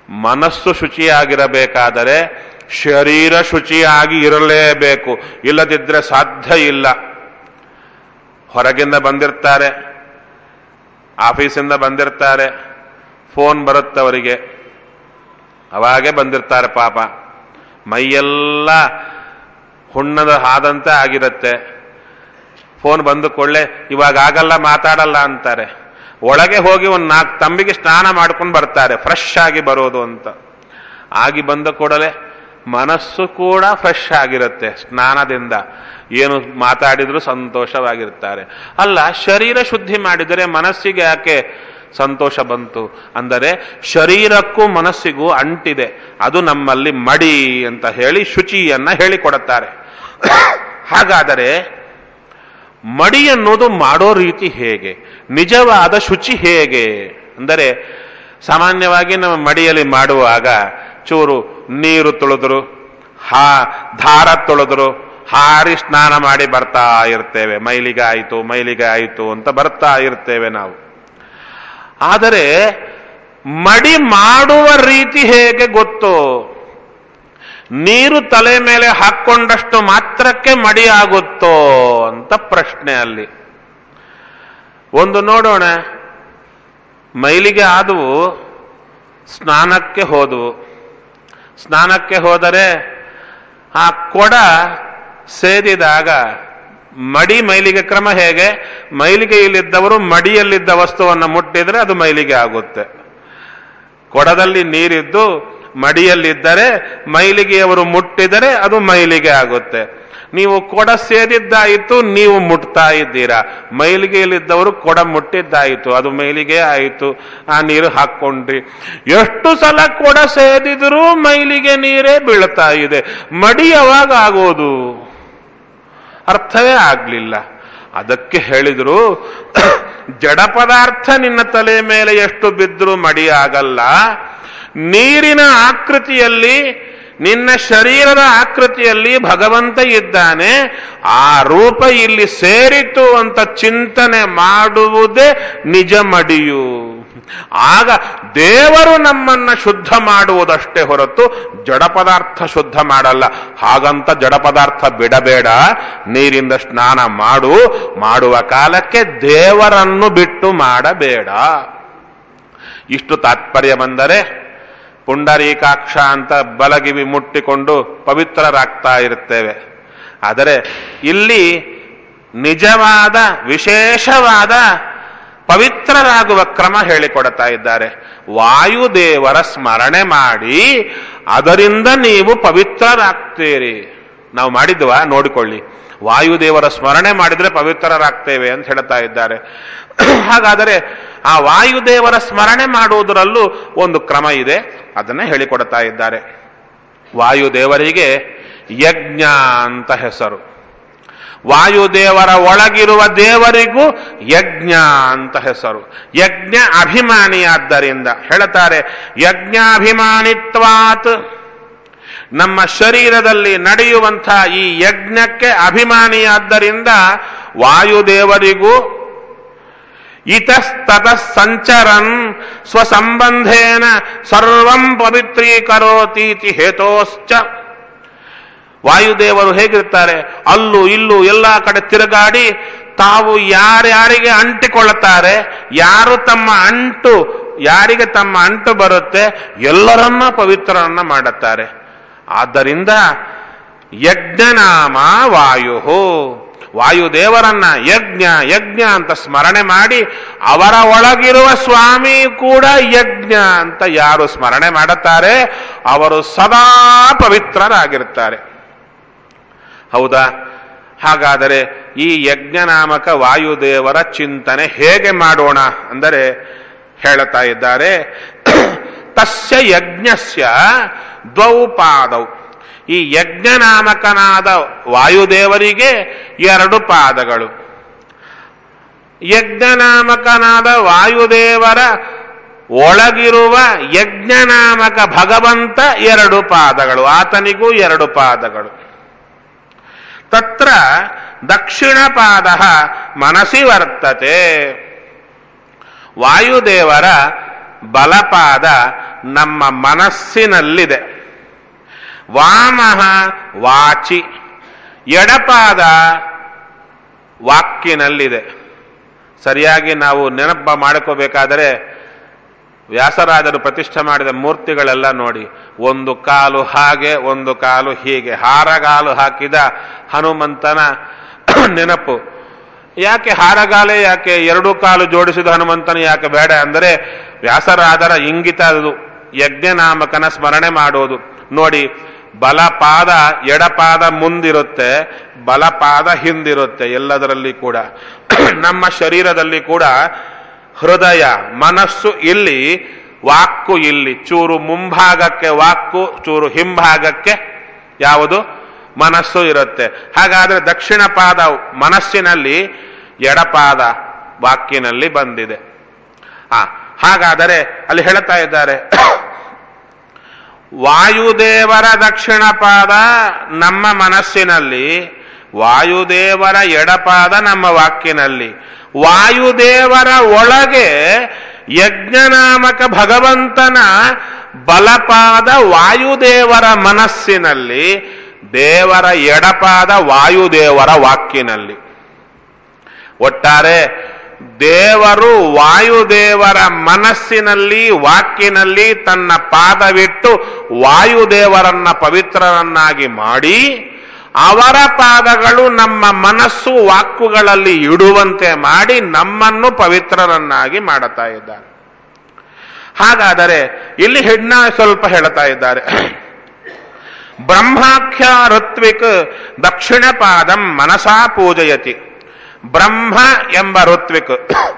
ಮನಸ್ಸು ಶುಚಿಯಾಗಿರಬೇಕಾದರೆ ಶರೀರ ಶುಚಿಯಾಗಿ ಇರಲೇಬೇಕು, ಇಲ್ಲದಿದ್ದರೆ ಸಾಧ್ಯ ಇಲ್ಲ. ಹೊರಗಿಂದ ಬಂದಿರ್ತಾರೆ, ಆಫೀಸಿಂದ ಬಂದಿರ್ತಾರೆ, ಫೋನ್ ಬರುತ್ತವರಿಗೆ, ಅವಾಗೇ ಬಂದಿರ್ತಾರೆ ಪಾಪ, ಮೈಯೆಲ್ಲ ಹುಣ್ಣದ ಹಾದಂತೆ ಆಗಿರುತ್ತೆ. ಫೋನ್ ಬಂದು ಕೊಳ್ಳೆ ಇವಾಗ ಆಗಲ್ಲ ಮಾತಾಡಲ್ಲ ಅಂತಾರೆ. ಒಳಗೆ ಹೋಗಿ ಒಂದು 4 ತಂಬಿಗೆ ಸ್ನಾನ ಮಾಡ್ಕೊಂಡು ಬರ್ತಾರೆ, ಫ್ರೆಶ್ ಆಗಿ ಬರೋದು ಅಂತ. ಆಗಿ ಬಂದ ಕೂಡಲೇ ಮನಸ್ಸು ಕೂಡ ಫ್ರೆಶ್ ಆಗಿರುತ್ತೆ ಸ್ನಾನದಿಂದ, ಏನು ಮಾತಾಡಿದ್ರು ಸಂತೋಷವಾಗಿರ್ತಾರೆ. ಅಲ್ಲ, ಶರೀರ ಶುದ್ಧಿ ಮಾಡಿದರೆ ಮನಸ್ಸಿಗೆ ಯಾಕೆ ಸಂತೋಷ ಬಂತು ಅಂದರೆ ಶರೀರಕ್ಕೂ ಮನಸ್ಸಿಗೂ ಅಂಟಿದೆ, ಅದು ನಮ್ಮಲ್ಲಿ ಮಡಿ ಅಂತ ಹೇಳಿ ಶುಚಿಯನ್ನ ಹೇಳಿಕೊಡುತ್ತಾರೆ. ಹಾಗಾದರೆ ಮಡಿ ಅನ್ನೋದು ಮಾಡೋ ರೀತಿ ಹೇಗೆ, ನಿಜವಾದ ಶುಚಿ ಹೇಗೆ ಅಂದರೆ, ಸಾಮಾನ್ಯವಾಗಿ ನಮ್ಮ ಮಡಿಯಲ್ಲಿ ಮಾಡುವಾಗ ಚೂರು ನೀರು ತುಳಿದ್ರು, ದಾರ ತುಳಿದ್ರು, ಹಾರಿ ಸ್ನಾನ ಮಾಡಿ ಬರ್ತಾ ಇರ್ತೇವೆ, ಮೈಲಿಗೆ ಆಯಿತು ಅಂತ ಬರ್ತಾ ಇರ್ತೇವೆ ನಾವು. ಆದರೆ ಮಡಿ ಮಾಡುವ ರೀತಿ ಹೇಗೆ ಗೊತ್ತೋ, ನೀರು ತಲೆ ಮೇಲೆ ಹಾಕ್ಕೊಂಡಷ್ಟು ಮಾತ್ರಕ್ಕೆ ಮಡಿ ಆಗುತ್ತೋ ಅಂತ ಪ್ರಶ್ನೆ ಅಲ್ಲಿ. ಒಂದು ನೋಡೋಣ, ಮೈಲಿಗೆ ಆದವು, ಸ್ನಾನಕ್ಕೆ ಹೋದವು. ಸ್ನಾನಕ್ಕೆ ಹೋದರೆ ಆ ಕೊಡ ಸೇದಿದಾಗ ಮಡಿ ಮೈಲಿಗೆ ಕ್ರಮ ಹೇಗೆ, ಮೈಲಿಗೆಯಲ್ಲಿದ್ದವರು ಮಡಿಯಲ್ಲಿದ್ದ ವಸ್ತುವನ್ನು ಮುಟ್ಟಿದರೆ ಅದು ಮೈಲಿಗೆ ಆಗುತ್ತೆ. ಕೊಡದಲ್ಲಿ ನೀರಿದ್ದು ಮಡಿಯಲ್ಲಿದ್ದರೆ ಮೈಲಿಗೆಯವರು ಮುಟ್ಟಿದರೆ ಅದು ಮೈಲಿಗೆ ಆಗುತ್ತೆ. ನೀವು ಕೊಡ ಸೇದಿದ್ದಾಯಿತು, ನೀವು ಮುಟ್ತಾ ಇದ್ದೀರಾ, ಮೈಲಿಗೆಯಲ್ಲಿದ್ದವರು ಕೊಡ ಮುಟ್ಟಿದ್ದಾಯಿತು, ಅದು ಮೈಲಿಗೆ ಆಯಿತು, ಆ ನೀರು ಹಾಕ್ಕೊಂಡ್ರಿ. ಎಷ್ಟು ಸಲ ಕೊಡ ಸೇದಿದರೂ ಮೈಲಿಗೆ ನೀರೇ ಬೀಳ್ತಾ ಇದೆ, ಮಡಿ ಯಾವಾಗ ಆಗೋದು? ಅರ್ಥವೇ ಆಗಲಿಲ್ಲ. ಅದಕ್ಕೆ ಹೇಳಿದ್ರು, ಜಡ ಪದಾರ್ಥ ನಿನ್ನ ತಲೆ ಮೇಲೆ ಎಷ್ಟು ಬಿದ್ದರೂ ಮಡಿ ಆಗಲ್ಲ. ನೀರಿನ ಆಕೃತಿಯಲ್ಲಿ, ನಿನ್ನ ಶರೀರದ ಆಕೃತಿಯಲ್ಲಿ ಭಗವಂತ ಇದ್ದಾನೆ, ಆ ರೂಪ ಇಲ್ಲಿ ಸೇರಿತು ಅಂತ ಚಿಂತನೆ ಮಾಡುವುದೇ ನಿಜ ಮಡಿಯು. ಆಗ ದೇವರು ನಮ್ಮನ್ನ ಶುದ್ಧ ಮಾಡುವುದಷ್ಟೇ ಹೊರತು ಜಡ ಪದಾರ್ಥ ಶುದ್ಧ ಮಾಡಲ್ಲ. ಹಾಗಂತ ಜಡ ಪದಾರ್ಥ ಬಿಡಬೇಡ, ನೀರಿಂದ ಸ್ನಾನ ಮಾಡುವ ಕಾಲಕ್ಕೆ ದೇವರನ್ನು ಬಿಟ್ಟು ಮಾಡಬೇಡ. ಇಷ್ಟು ತಾತ್ಪರ್ಯ ಬಂದರೆ ಪುಂಡರೀಕಾಕ್ಷ ಅಂತ ಬಲಗಿವಿ ಮುಟ್ಟಿಕೊಂಡು ಪವಿತ್ರರಾಗ್ತಾ ಇರುತ್ತೇವೆ. ಆದರೆ ಇಲ್ಲಿ ನಿಜವಾದ ವಿಶೇಷವಾದ ಪವಿತ್ರರಾಗುವ ಕ್ರಮ ಹೇಳಿಕೊಡ್ತಾ ಇದ್ದಾರೆ. ವಾಯುದೇವರ ಸ್ಮರಣೆ ಮಾಡಿ ಅದರಿಂದ ನೀವು ಪವಿತ್ರರಾಗ್ತೀರಿ. ನಾವು ಮಾಡಿದ್ವಾ ನೋಡಿಕೊಳ್ಳಿ, ವಾಯುದೇವರ ಸ್ಮರಣೆ ಮಾಡಿದ್ರೆ ಪವಿತ್ರರಾಗ್ತೇವೆ ಅಂತ ಹೇಳ್ತಾ ಇದ್ದಾರೆ. ಹಾಗಾದರೆ ಆ ವಾಯುದೇವರ ಸ್ಮರಣೆ ಮಾಡುವುದರಲ್ಲೂ ಒಂದು ಕ್ರಮ ಇದೆ, ಅದನ್ನೇ ಹೇಳಿಕೊಡ್ತಾ ಇದ್ದಾರೆ. ವಾಯುದೇವರಿಗೆ ಯಜ್ಞ ಅಂತ ಹೆಸರು. ವಾಯುದೇವರ ಒಳಗಿರುವ ದೇವರಿಗೂ ಯಜ್ಞ ಅಂತ ಹೆಸರು. ಯಜ್ಞ ಅಭಿಮಾನಿಯಾದ್ದರಿಂದ ಹೇಳ್ತಾರೆ, ಯಜ್ಞಾಭಿಮಾನಿತ್ವಾತ್. ನಮ್ಮ ಶರೀರದಲ್ಲಿ ನಡೆಯುವಂಥ ಈ ಯಜ್ಞಕ್ಕೆ ಅಭಿಮಾನಿಯಾದ್ದರಿಂದ ವಾಯುದೇವರಿಗೂ ಇತಸ್ತತ ಸಂಚರನ್ ಸ್ವಸಂಬಂಧೇನ ಸರ್ವಂ ಪವಿತ್ರೀಕರೋತೀತಿ ಹೇತೋಶ್ಚ. ವಾಯುದೇವರು ಹೇಗಿರ್ತಾರೆ, ಅಲ್ಲೂ ಇಲ್ಲೂ ಎಲ್ಲ ಕಡೆ ತಿರುಗಾಡಿ ತಾವು ಯಾರ್ಯಾರಿಗೆ ಅಂಟಿಕೊಳ್ಳುತ್ತಾರೆ, ಯಾರಿಗೆ ತಮ್ಮ ಅಂಟು ಬರುತ್ತೆ ಎಲ್ಲರನ್ನ ಪವಿತ್ರರನ್ನ ಮಾಡುತ್ತಾರೆ. ಆದ್ದರಿಂದ ಯಜ್ಞನಾಮ ವಾಯು, ವಾಯುದೇವರನ್ನ ಯಜ್ಞ ಅಂತ ಸ್ಮರಣೆ ಮಾಡಿ ಅವರ ಒಳಗಿರುವ ಸ್ವಾಮಿ ಕೂಡ ಯಜ್ಞ ಅಂತ ಯಾರು ಸ್ಮರಣೆ ಮಾಡುತ್ತಾರೆ ಅವರು ಸದಾ ಪವಿತ್ರರಾಗಿರ್ತಾರೆ. ಹೌದಾ? ಹಾಗಾದರೆ ಈ ಯಜ್ಞನಾಮಕ ವಾಯುದೇವರ ಚಿಂತನೆ ಹೇಗೆ ಮಾಡೋಣ ಅಂದರೆ ಹೇಳುತ್ತಾ ಇದ್ದಾರೆ, ತಸ್ಯ ಯಜ್ಞಸ್ಯ ದ್ವೌ ಪಾದೌ. ಈ ಯಜ್ಞನಾಮಕನಾದ ವಾಯುದೇವರಿಗೆ 2 ಪಾದಗಳು. ಯಜ್ಞನಾಮಕನಾದ ವಾಯುದೇವರ ಒಳಗಿರುವ ಯಜ್ಞನಾಮಕ ಭಗವಂತ 2 ಪಾದಗಳು, ಆತನಿಗೂ 2 ಪಾದಗಳು. ತತ್ರ ದಕ್ಷಿಣ ಪಾದ ಮನಸಿ ವರ್ತತೆ. ವಾಯುದೇವರ ಬಲಪಾದ ನಮ್ಮ ಮನಸ್ಸಿನಲ್ಲಿದೆ. ವಾಮಃ ವಾಚಿ, ಎಡಪಾದ ವಾಕ್ಕಿನಲ್ಲಿದೆ. ಸರಿಯಾಗಿ ನಾವು ನೆನಪು ಮಾಡಿಕೋಬೇಕಾದರೆ ವ್ಯಾಸರಾಜರು ಪ್ರತಿಷ್ಠೆ ಮಾಡಿದ ಮೂರ್ತಿಗಳೆಲ್ಲ ನೋಡಿ, ಒಂದು ಕಾಲು ಹಾಗೆ ಒಂದು ಕಾಲು ಹೀಗೆ, ಹಾರಗಾಲು ಹಾಕಿದ ಹನುಮಂತನ ನೆನಪು. ಯಾಕೆ ಹಾರಗಾಲೆ, ಯಾಕೆ ಎರಡು ಕಾಲು ಜೋಡಿಸಿದ ಹನುಮಂತನ ಯಾಕೆ ಬೇಡ ಅಂದರೆ ವ್ಯಾಸರಾಜರ ಇಂಗಿತ ಅದು. ಯಜ್ಞನಾಮಕನ ಸ್ಮರಣೆ ಮಾಡೋದು ನೋಡಿ. ಬಲಪಾದ ಎಡಪಾದ ಮುಂದಿರುತ್ತೆ, ಬಲಪಾದ ಹಿಂದಿರುತ್ತೆ. ಎಲ್ಲದರಲ್ಲಿ ಕೂಡ ನಮ್ಮ ಶರೀರದಲ್ಲಿ ಕೂಡ ಹೃದಯ ಮನಸ್ಸು ಇಲ್ಲಿ, ವಾಕ್ಕು ಇಲ್ಲಿ. ಚೂರು ಮುಂಭಾಗಕ್ಕೆ ವಾಕ್ಕು, ಚೂರು ಹಿಂಭಾಗಕ್ಕೆ ಯಾವುದು ಮನಸ್ಸು ಇರುತ್ತೆ. ಹಾಗಾದ್ರೆ ದಕ್ಷಿಣ ಪಾದ ಮನಸ್ಸಿನಲ್ಲಿ, ಎಡಪಾದ ವಾಕ್ಕಿನಲ್ಲಿ ಬಂದಿದೆ. ಹಾಗಾದರೆ ಅಲ್ಲಿ ಹೇಳ್ತಾ ಇದ್ದಾರೆ, ವಾಯುದೇವರ ದಕ್ಷಿಣ ಪಾದ ನಮ್ಮ ಮನಸ್ಸಿನಲ್ಲಿ, ವಾಯುದೇವರ ಎಡಪಾದ ನಮ್ಮ ವಾಕ್ಕಿನಲ್ಲಿ. ವಾಯುದೇವರ ಒಳಗೆ ಯಜ್ಞನಾಮಕ ಭಗವಂತನ ಬಲಪಾದ ವಾಯುದೇವರ ಮನಸ್ಸಿನಲ್ಲಿ, ದೇವರ ಎಡಪಾದ ವಾಯುದೇವರ ವಾಕ್ಕಿನಲ್ಲಿ. ಒಟ್ಟಾರೆ ದೇವರು ವಾಯುದೇವರ ಮನಸ್ಸಿನಲ್ಲಿ ವಾಕ್ಕಿನಲ್ಲಿ ತನ್ನ ಪಾದವಿಟ್ಟು ವಾಯುದೇವರನ್ನ ಪವಿತ್ರರನ್ನಾಗಿ ಮಾಡಿ, ಅವರ ಪಾದಗಳು ನಮ್ಮ ಮನಸ್ಸು ವಾಕ್ಕುಗಳಲ್ಲಿ ಇಡುವಂತೆ ಮಾಡಿ ನಮ್ಮನ್ನು ಪವಿತ್ರರನ್ನಾಗಿ ಮಾಡುತ್ತಾ ಇದ್ದಾರೆ. ಹಾಗಾದರೆ ಇಲ್ಲಿ ಹೆಣ್ಣ ಸ್ವಲ್ಪ ಹೇಳ್ತಾ ಇದ್ದಾರೆ, ಬ್ರಹ್ಮಾಖ್ಯ ಋತ್ವಿಕ್ ದಕ್ಷಿಣ ಪಾದಂ ಮನಸಾ ಪೂಜಯತಿ. ಬ್ರಹ್ಮ ಎಂಬ ಋತ್ವಿಕ್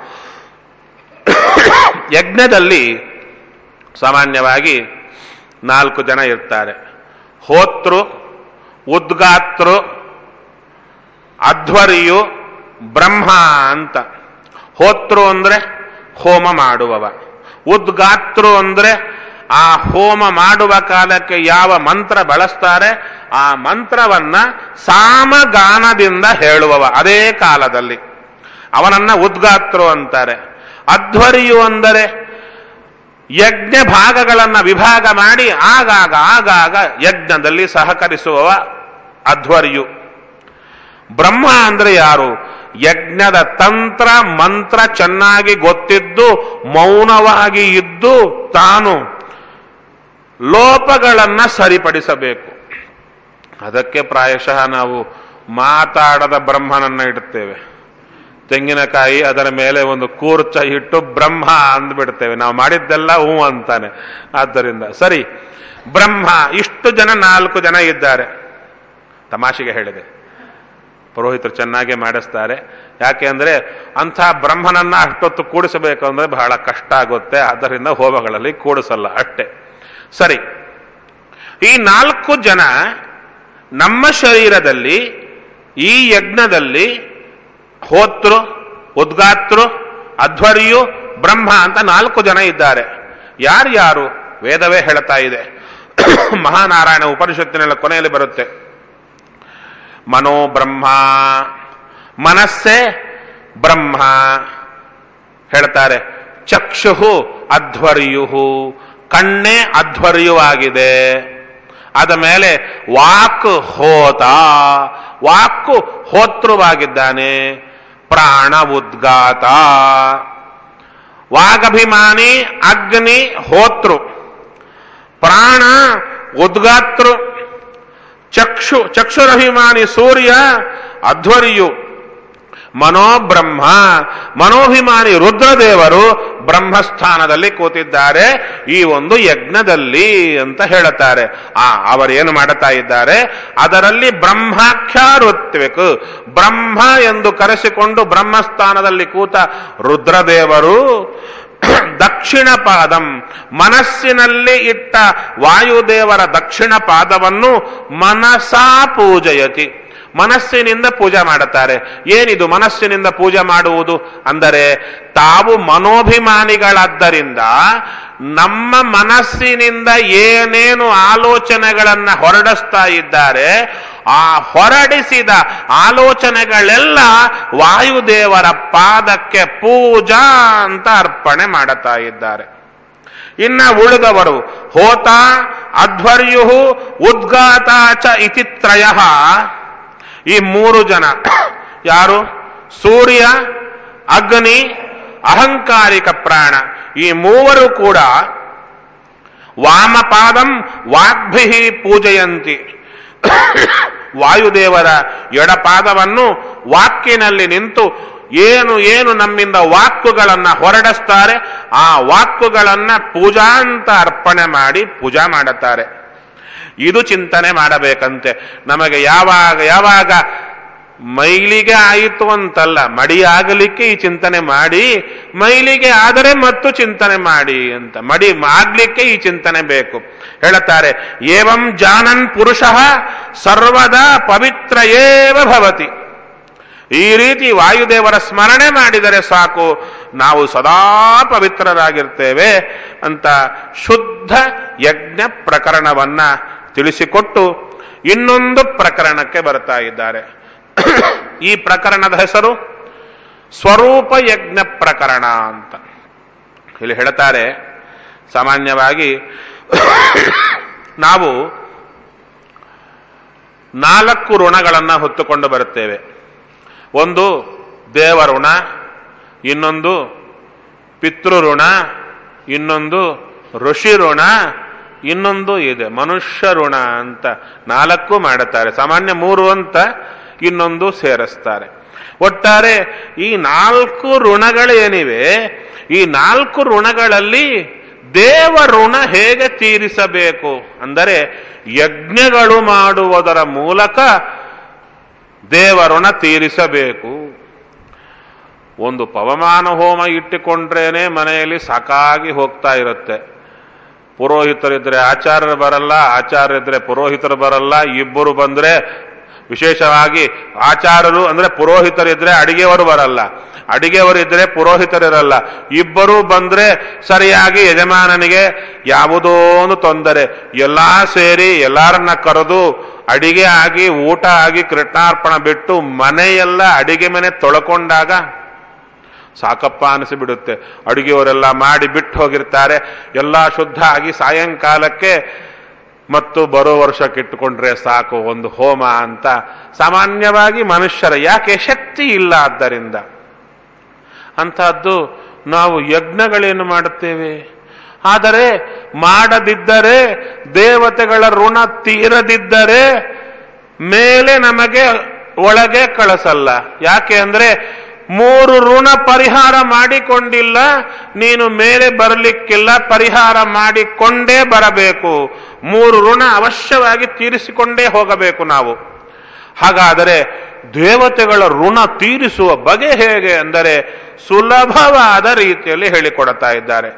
ಯಜ್ಞದಲ್ಲಿ ಸಾಮಾನ್ಯವಾಗಿ 4 ಜನ ಇರ್ತಾರೆ. ಹೋತೃ, ಉದ್ಗಾತೃ, ಅಧ್ವರ್ಯು, ಬ್ರಹ್ಮ ಅಂತ. ಹೋತೃ ಅಂದ್ರೆ ಹೋಮ ಮಾಡುವವ, ಉದ್ಗಾತೃ ಅಂದ್ರೆ ಆ ಹೋಮ ಮಾಡುವ ಕಾಲಕ್ಕೆ ಯಾವ ಮಂತ್ರ ಬಳಸ್ತಾರೆ ಆ ಮಂತ್ರವನ್ನ ಸಾಮಗಾನದಿಂದ ಹೇಳುವವ ಅದೇ ಕಾಲದಲ್ಲಿ, ಅವನನ್ನ ಉದ್ಗಾತೃ ಅಂತಾರೆ. ಅಧ್ವರ್ಯು ಅಂದರೆ ಯಜ್ಞ ಭಾಗಗಳನ್ನ ವಿಭಾಗ ಮಾಡಿ ಆಗಾಗ ಯಜ್ಞದಲ್ಲಿ ಸಹಕರಿಸುವವ ಅಧ್ವರ್ಯು. ಬ್ರಹ್ಮ ಅಂದ್ರೆ ಯಾರು? ಯಜ್ಞದ ತಂತ್ರ ಮಂತ್ರ ಚೆನ್ನಾಗಿ ಗೊತ್ತಿದ್ದು ಮೌನವಾಗಿ ಇದ್ದು ತಾನು ಲೋಪಗಳನ್ನ ಸರಿಪಡಿಸಬೇಕು. ಅದಕ್ಕೆ ಪ್ರಾಯಶಃ ನಾವು ಮಾತಾಡದ ಬ್ರಹ್ಮನನ್ನ ಇಡುತ್ತೇವೆ. ತೆಂಗಿನಕಾಯಿ ಅದರ ಮೇಲೆ ಒಂದು ಕೂರ್ಚ ಇಟ್ಟು ಬ್ರಹ್ಮ ಅಂದ್ಬಿಡ್ತೇವೆ. ನಾವು ಮಾಡಿದ್ದೆಲ್ಲ ಹೂ ಅಂತಾನೆ. ಆದ್ದರಿಂದ ಸರಿ, ಬ್ರಹ್ಮ ಇಷ್ಟು ಜನ 4 ಜನ ಇದ್ದಾರೆ. ತಮಾಷೆಗೆ ಹೇಳಿದೆ, ಪುರೋಹಿತರು ಚೆನ್ನಾಗೇ ಮಾಡಿಸ್ತಾರೆ. ಯಾಕೆ ಅಂದರೆ ಅಂಥ ಬ್ರಹ್ಮನನ್ನ ಅಷ್ಟೊತ್ತು ಕೂಡಿಸಬೇಕು ಅಂದರೆ ಬಹಳ ಕಷ್ಟ ಆಗುತ್ತೆ. ಆದ್ದರಿಂದ ಹೋಮಗಳಲ್ಲಿ ಕೂಡಿಸಲ್ಲ ಅಷ್ಟೇ. ಸರಿ, ಈ 4 ಜನ ನಮ್ಮ ಶರೀರದಲ್ಲಿ ಈ ಯಜ್ಞದಲ್ಲಿ ಹೋತೃ, ಉದ್ಗಾತೃ, ಅಧ್ವರ್ಯು, ಬ್ರಹ್ಮ ಅಂತ 4 ಜನ ಇದ್ದಾರೆ. ಯಾರ್ಯಾರು? ವೇದವೇ ಹೇಳ್ತಾ ಇದೆ. ಮಹಾನಾರಾಯಣ ಉಪನಿಷತ್ತಿನ ಕೊನೆಯಲ್ಲಿ ಬರುತ್ತೆ, ಮನೋ ಬ್ರಹ್ಮ, ಮನಸ್ಸೇ ಬ್ರಹ್ಮ ಹೇಳ್ತಾರೆ. ಚಕ್ಷು ಅಧ್ವರ್ಯು, ಕಣ್ಣೇ ಅಧ್ವರ್ಯವಾಗಿದೆ. ಆದ ಮೇಲೆ ವಾಕ್ ಹೋತ, ವಾಕು ಹೋತೃವಾಗಿದ್ದಾನೆ. ಪ್ರಾಣ ಉದ್ಗಾತ, ವಾಗಭಿಮಾನಿ ಅಗ್ನಿ ಹೋತೃ, ಪ್ರಾಣ ಉದ್ಗಾತೃ. ಚಕ್ಷುರಭಿಮಾನಿ ಸೂರ್ಯ ಅಧ್ವರ್ಯು. ಮನೋಬ್ರಹ್ಮ, ಮನೋಭಿಮಾನಿ ರುದ್ರದೇವರು ಬ್ರಹ್ಮಸ್ಥಾನದಲ್ಲಿ ಕೂತಿದ್ದಾರೆ ಈ ಒಂದು ಯಜ್ಞದಲ್ಲಿ ಅಂತ ಹೇಳುತ್ತಾರೆ. ಅವರೇನು ಮಾಡುತ್ತಾ ಇದ್ದಾರೆ? ಅದರಲ್ಲಿ ಬ್ರಹ್ಮಾಖ್ಯ ಋತ್ವಿಕ್, ಬ್ರಹ್ಮ ಎಂದು ಕರೆಸಿಕೊಂಡು ಬ್ರಹ್ಮಸ್ಥಾನದಲ್ಲಿ ಕೂತ ರುದ್ರದೇವರು ದಕ್ಷಿಣ ಪಾದಂ, ಮನಸ್ಸಿನಲ್ಲಿ ಇಟ್ಟ ವಾಯುದೇವರ ದಕ್ಷಿಣ ಪಾದವನ್ನು ಮನಸಾ ಪೂಜಯತಿ, ಮನಸ್ಸಿನಿಂದ ಪೂಜೆ ಮಾಡುತ್ತಾರೆ. ಏನಿದು ಮನಸ್ಸಿನಿಂದ ಪೂಜೆ ಮಾಡುವುದು ಅಂದರೆ, ತಾವು ಮನೋಭಿಮಾನಿಗಳಾದ್ದರಿಂದ ನಮ್ಮ ಮನಸ್ಸಿನಿಂದ ಏನೇನು ಆಲೋಚನೆಗಳನ್ನು ಹೊರಡಿಸ್ತಾ ಇದ್ದಾರೆ ಆ ಹೊರಡಿಸಿದ ಆಲೋಚನೆಗಳೆಲ್ಲ ವಾಯುದೇವರ ಪಾದಕ್ಕೆ ಪೂಜಾ ಅಂತ ಅರ್ಪಣೆ ಮಾಡುತ್ತಾ ಇದ್ದಾರೆ. ಇನ್ನ ಉಳಿದವರು ಹೋತ ಅಧ್ವರ್ಯು ಉದ್ಗಾತ ಚ ಇತಿ ತ್ರಯಃ. ಈ 3 ಜನ ಯಾರು? ಸೂರ್ಯ, ಅಗ್ನಿ, ಅಹಂಕಾರಿಕ ಪ್ರಾಣ. ಈ 3 ಕೂಡ ವಾಮಪಾದಂ ವಾಗ್ಭಿಃ ಪೂಜೆಯಂತಿ. ವಾಯುದೇವರ ಎಡಪಾದವನ್ನು ವಾಕ್ಕಿನಲ್ಲಿ ನಿಂತು ಏನು ಏನು ನಮ್ಮಿಂದ ವಾಕ್ಕುಗಳನ್ನ ಹೊರಡಿಸ್ತಾರೆ ಆ ವಾಕ್ಕುಗಳನ್ನ ಪೂಜಾ ಅಂತ ಅರ್ಪಣೆ ಮಾಡಿ ಪೂಜಾ ಮಾಡುತ್ತಾರೆ. ಇದು ಚಿಂತನೆ ಮಾಡಬೇಕಂತೆ. ನಮಗೆ ಯಾವಾಗ ಮೈಲಿಗೆ ಆಯಿತು ಅಂತಲ್ಲ, ಮಡಿಯಾಗಲಿಕ್ಕೆ ಈ ಚಿಂತನೆ ಮಾಡಿ, ಮೈಲಿಗೆ ಆದರೆ ಮತ್ತು ಚಿಂತನೆ ಮಾಡಿ ಅಂತ. ಮಡಿ ಆಗ್ಲಿಕ್ಕೆ ಈ ಚಿಂತನೆ ಬೇಕು. ಹೇಳುತ್ತಾರೆ, ಏವಂ ಜಾನನ್ ಪುರುಷಃ ಸರ್ವದಾ ಪವಿತ್ರ ಏವ ಭವತಿ. ಈ ರೀತಿ ವಾಯುದೇವರ ಸ್ಮರಣೆ ಮಾಡಿದರೆ ಸಾಕು, ನಾವು ಸದಾ ಪವಿತ್ರರಾಗಿರ್ತೇವೆ ಅಂತ ಶುದ್ಧ ಯಜ್ಞ ಪ್ರಕರಣವನ್ನ ತಿಳಿಸಿಕೊಟ್ಟು ಇನ್ನೊಂದು ಪ್ರಕರಣಕ್ಕೆ ಬರ್ತಾ ಇದ್ದಾರೆ. ಈ ಪ್ರಕರಣದ ಹೆಸರು ಸ್ವರೂಪ ಯಜ್ಞ ಪ್ರಕರಣ ಅಂತ. ಇಲ್ಲಿ ಹೇಳ್ತಾರೆ, ಸಾಮಾನ್ಯವಾಗಿ ನಾವು 4 ಋಣಗಳನ್ನು ಹೊತ್ತುಕೊಂಡು ಬರುತ್ತೇವೆ. ಒಂದು ದೇವಋಣ, ಇನ್ನೊಂದು ಪಿತೃಋಣ, ಇನ್ನೊಂದು ಋಷಿ ಋಣ, ಇನ್ನೊಂದು ಇದೆ ಮನುಷ್ಯ ಋಣ ಅಂತ 4 ಮಾಡುತ್ತಾರೆ. ಸಾಮಾನ್ಯ 3 ಅಂತ ಇನ್ನೊಂದು ಸೇರಿಸ್ತಾರೆ. ಒಟ್ಟಾರೆ ಈ 4 ಋಣಗಳೇನಿವೆ, ಈ 4 ಋಣಗಳಲ್ಲಿ ದೇವ ಋಣ ಹೇಗೆ ತೀರಿಸಬೇಕು ಅಂದರೆ ಯಜ್ಞಗಳು ಮಾಡುವುದರ ಮೂಲಕ ದೇವ ಋಣ ತೀರಿಸಬೇಕು. ಒಂದು ಪವಮಾನ ಹೋಮ ಇಟ್ಟುಕೊಂಡ್ರೇನೆ ಮನೆಯಲ್ಲಿ ಸಾಕಾಗಿ ಹೋಗ್ತಾ ಇರುತ್ತೆ. ಪುರೋಹಿತರಿದ್ರೆ ಆಚಾರ್ಯರು ಬರಲ್ಲ, ಆಚಾರ್ಯರಿದ್ರೆ ಪುರೋಹಿತರು ಬರಲ್ಲ. ಇಬ್ಬರು ಬಂದ್ರೆ, ವಿಶೇಷವಾಗಿ ಆಚಾರ್ಯರು ಅಂದ್ರೆ ಪುರೋಹಿತರಿದ್ರೆ ಅಡಿಗೆಯವರು ಬರಲ್ಲ, ಅಡಿಗೆಯವರಿದ್ರೆ ಪುರೋಹಿತರಿರಲ್ಲ. ಇಬ್ಬರೂ ಬಂದ್ರೆ ಸರಿಯಾಗಿ ಯಜಮಾನನಿಗೆ ಯಾವುದೋ ಒಂದು ತೊಂದರೆ. ಎಲ್ಲಾ ಸೇರಿ ಎಲ್ಲರನ್ನ ಕರೆದು ಅಡಿಗೆ ಆಗಿ ಊಟ ಆಗಿ ಕೃಷ್ಣಾರ್ಪಣ ಬಿಟ್ಟು ಮನೆಯೆಲ್ಲ ಅಡಿಗೆ ಮನೆ ತೊಳ್ಕೊಂಡಾಗ ಸಾಕಪ್ಪ ಅನಿಸಿಬಿಡುತ್ತೆ. ಅಡುಗೆಯವರೆಲ್ಲ ಮಾಡಿ ಬಿಟ್ಟು ಹೋಗಿರ್ತಾರೆ. ಎಲ್ಲ ಶುದ್ಧ ಆಗಿ ಸಾಯಂಕಾಲಕ್ಕೆ ಮತ್ತು ಬರೋ ವರ್ಷಕ್ಕೆ ಇಟ್ಟುಕೊಂಡ್ರೆ ಸಾಕು ಒಂದು ಹೋಮ ಅಂತ ಸಾಮಾನ್ಯವಾಗಿ ಮನುಷ್ಯರ, ಯಾಕೆ ಶಕ್ತಿ ಇಲ್ಲ ಆದ್ದರಿಂದ. ಅಂತಹದ್ದು ನಾವು ಯಜ್ಞಗಳೇನು ಮಾಡುತ್ತೇವೆ, ಆದರೆ ಮಾಡದಿದ್ದರೆ ದೇವತೆಗಳ ಋಣ ತೀರದಿದ್ದರೆ ಮೇಲೆ ನಮಗೆ ಒಳಗೆ ಕಳಿಸಲ್ಲ. ಯಾಕೆ ಅಂದ್ರೆ 3 ಋಣ ಪರಿಹಾರ ಮಾಡಿಕೊಂಡಿಲ್ಲ, ನೀನು ಮೇಲೆ ಬರಲಿಕ್ಕಿಲ್ಲ, ಪರಿಹಾರ ಮಾಡಿಕೊಂಡೇ ಬರಬೇಕು. 3 ಋಣ ಅವಶ್ಯವಾಗಿ ತೀರಿಸಿಕೊಂಡೇ ಹೋಗಬೇಕು ನಾವು. ಹಾಗಾದರೆ ದೇವತೆಗಳ ಋಣ ತೀರಿಸುವ ಬಗೆ ಹೇಗೆ ಅಂದರೆ ಸುಲಭವಾದ ರೀತಿಯಲ್ಲಿ ಹೇಳಿಕೊಡ್ತಾ ಇದ್ದಾರೆ.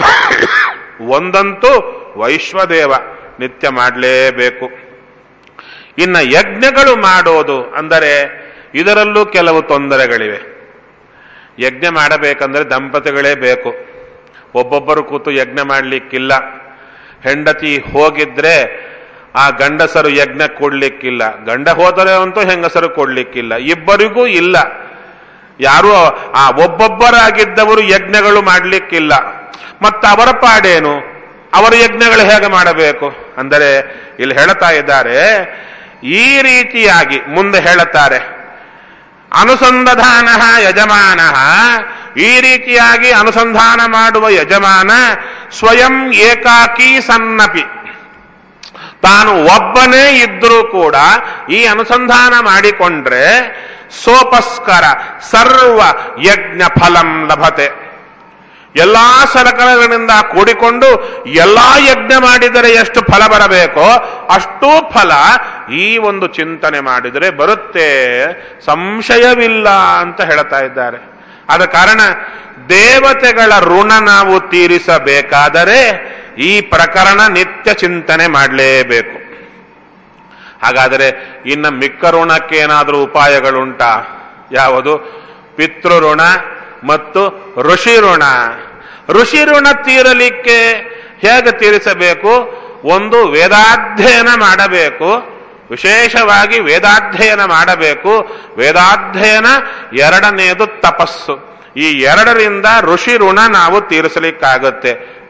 ಒಂದಂತೂ ವೈಶ್ವದೇವ ನಿತ್ಯ ಮಾಡಲೇಬೇಕು. ಇನ್ನು ಯಜ್ಞಗಳು ಮಾಡೋದು ಅಂದರೆ ಇದರಲ್ಲೂ ಕೆಲವು ತೊಂದರೆಗಳಿವೆ. ಯಜ್ಞ ಮಾಡಬೇಕಂದ್ರೆ ದಂಪತಿಗಳೇ ಬೇಕು, ಒಬ್ಬೊಬ್ಬರು ಕೂತು ಯಜ್ಞ ಮಾಡಲಿಕ್ಕಿಲ್ಲ. ಹೆಂಡತಿ ಹೋಗಿದ್ರೆ ಆ ಗಂಡಸರು ಯಜ್ಞ ಕೊಡ್ಲಿಕ್ಕಿಲ್ಲ, ಗಂಡ ಹೋದರೆ ಅಂತೂ ಹೆಂಗಸರು ಕೊಡ್ಲಿಕ್ಕಿಲ್ಲ, ಇಬ್ಬರಿಗೂ ಇಲ್ಲ. ಯಾರು ಆ ಒಬ್ಬೊಬ್ಬರಾಗಿದ್ದವರು ಯಜ್ಞಗಳು ಮಾಡಲಿಕ್ಕಿಲ್ಲ. ಮತ್ತು ಅವರ ಪಾಡೇನು, ಅವರ ಯಜ್ಞಗಳು ಹೇಗೆ ಮಾಡಬೇಕು ಅಂದರೆ ಇಲ್ಲಿ ಹೇಳ್ತಾ ಇದ್ದಾರೆ. ಈ ರೀತಿಯಾಗಿ ಮುಂದೆ ಹೇಳುತ್ತಾರೆ, ಅನುಸಂಧಾನ ಯಜಮಾನ, ಈ ರೀತಿಯಾಗಿ ಅನುಸಂಧಾನ ಮಾಡುವ ಯಜಮಾನ ಸ್ವಯಂ ಏಕಾಕಿ ಸನ್ನಪಿ, ತಾನು ಒಬ್ಬನೇ ಇದ್ರೂ ಕೂಡ ಈ ಅನುಸಂಧಾನ ಮಾಡಿಕೊಂಡ್ರೆ ಸೋಪಸ್ಕರ ಸರ್ವ ಯಜ್ಞ ಫಲಂ ಲಭತೆ. ಎಲ್ಲಾ ಸರಕರಗಳಿಂದ ಕೂಡಿಕೊಂಡು ಎಲ್ಲಾ ಯಜ್ಞ ಮಾಡಿದರೆ ಎಷ್ಟು ಫಲ ಬರಬೇಕೋ ಅಷ್ಟೂ ಫಲ ಈ ಒಂದು ಚಿಂತನೆ ಮಾಡಿದರೆ ಬರುತ್ತೆ, ಸಂಶಯವಿಲ್ಲ ಅಂತ ಹೇಳ್ತಾ ಇದ್ದಾರೆ. ಆದ ಕಾರಣ ದೇವತೆಗಳ ಋಣ ನಾವು ತೀರಿಸಬೇಕಾದರೆ ಈ ಪ್ರಕರಣ ನಿತ್ಯ ಚಿಂತನೆ ಮಾಡಲೇಬೇಕು. ಹಾಗಾದರೆ ಇನ್ನು ಮಿಕ್ಕ ಋಣಕ್ಕೆ ಏನಾದರೂ ಉಪಾಯಗಳುಂಟಾ? ಯಾವುದು? ಪಿತೃಋಣ ಮತ್ತು ಋಷಿ ಋಣ. ಋಷಿ ಋಣ ತೀರಲಿಕ್ಕೆ ಹೇಗೆ ತೀರಿಸಬೇಕು? ಒಂದು ವೇದಾಧ್ಯಯನ ಮಾಡಬೇಕು, ವಿಶೇಷವಾಗಿ ವೇದಾಧ್ಯಯನ ಮಾಡಬೇಕು. ವೇದಾಧ್ಯಯನ, ಎರಡನೆಯದು ತಪಸ್ಸು. ಈ ಎರಡರಿಂದ ಋಷಿ ಋಣ ನಾವು ತೀರಿಸಲಿಕ್ಕಾಗುತ್ತೆ.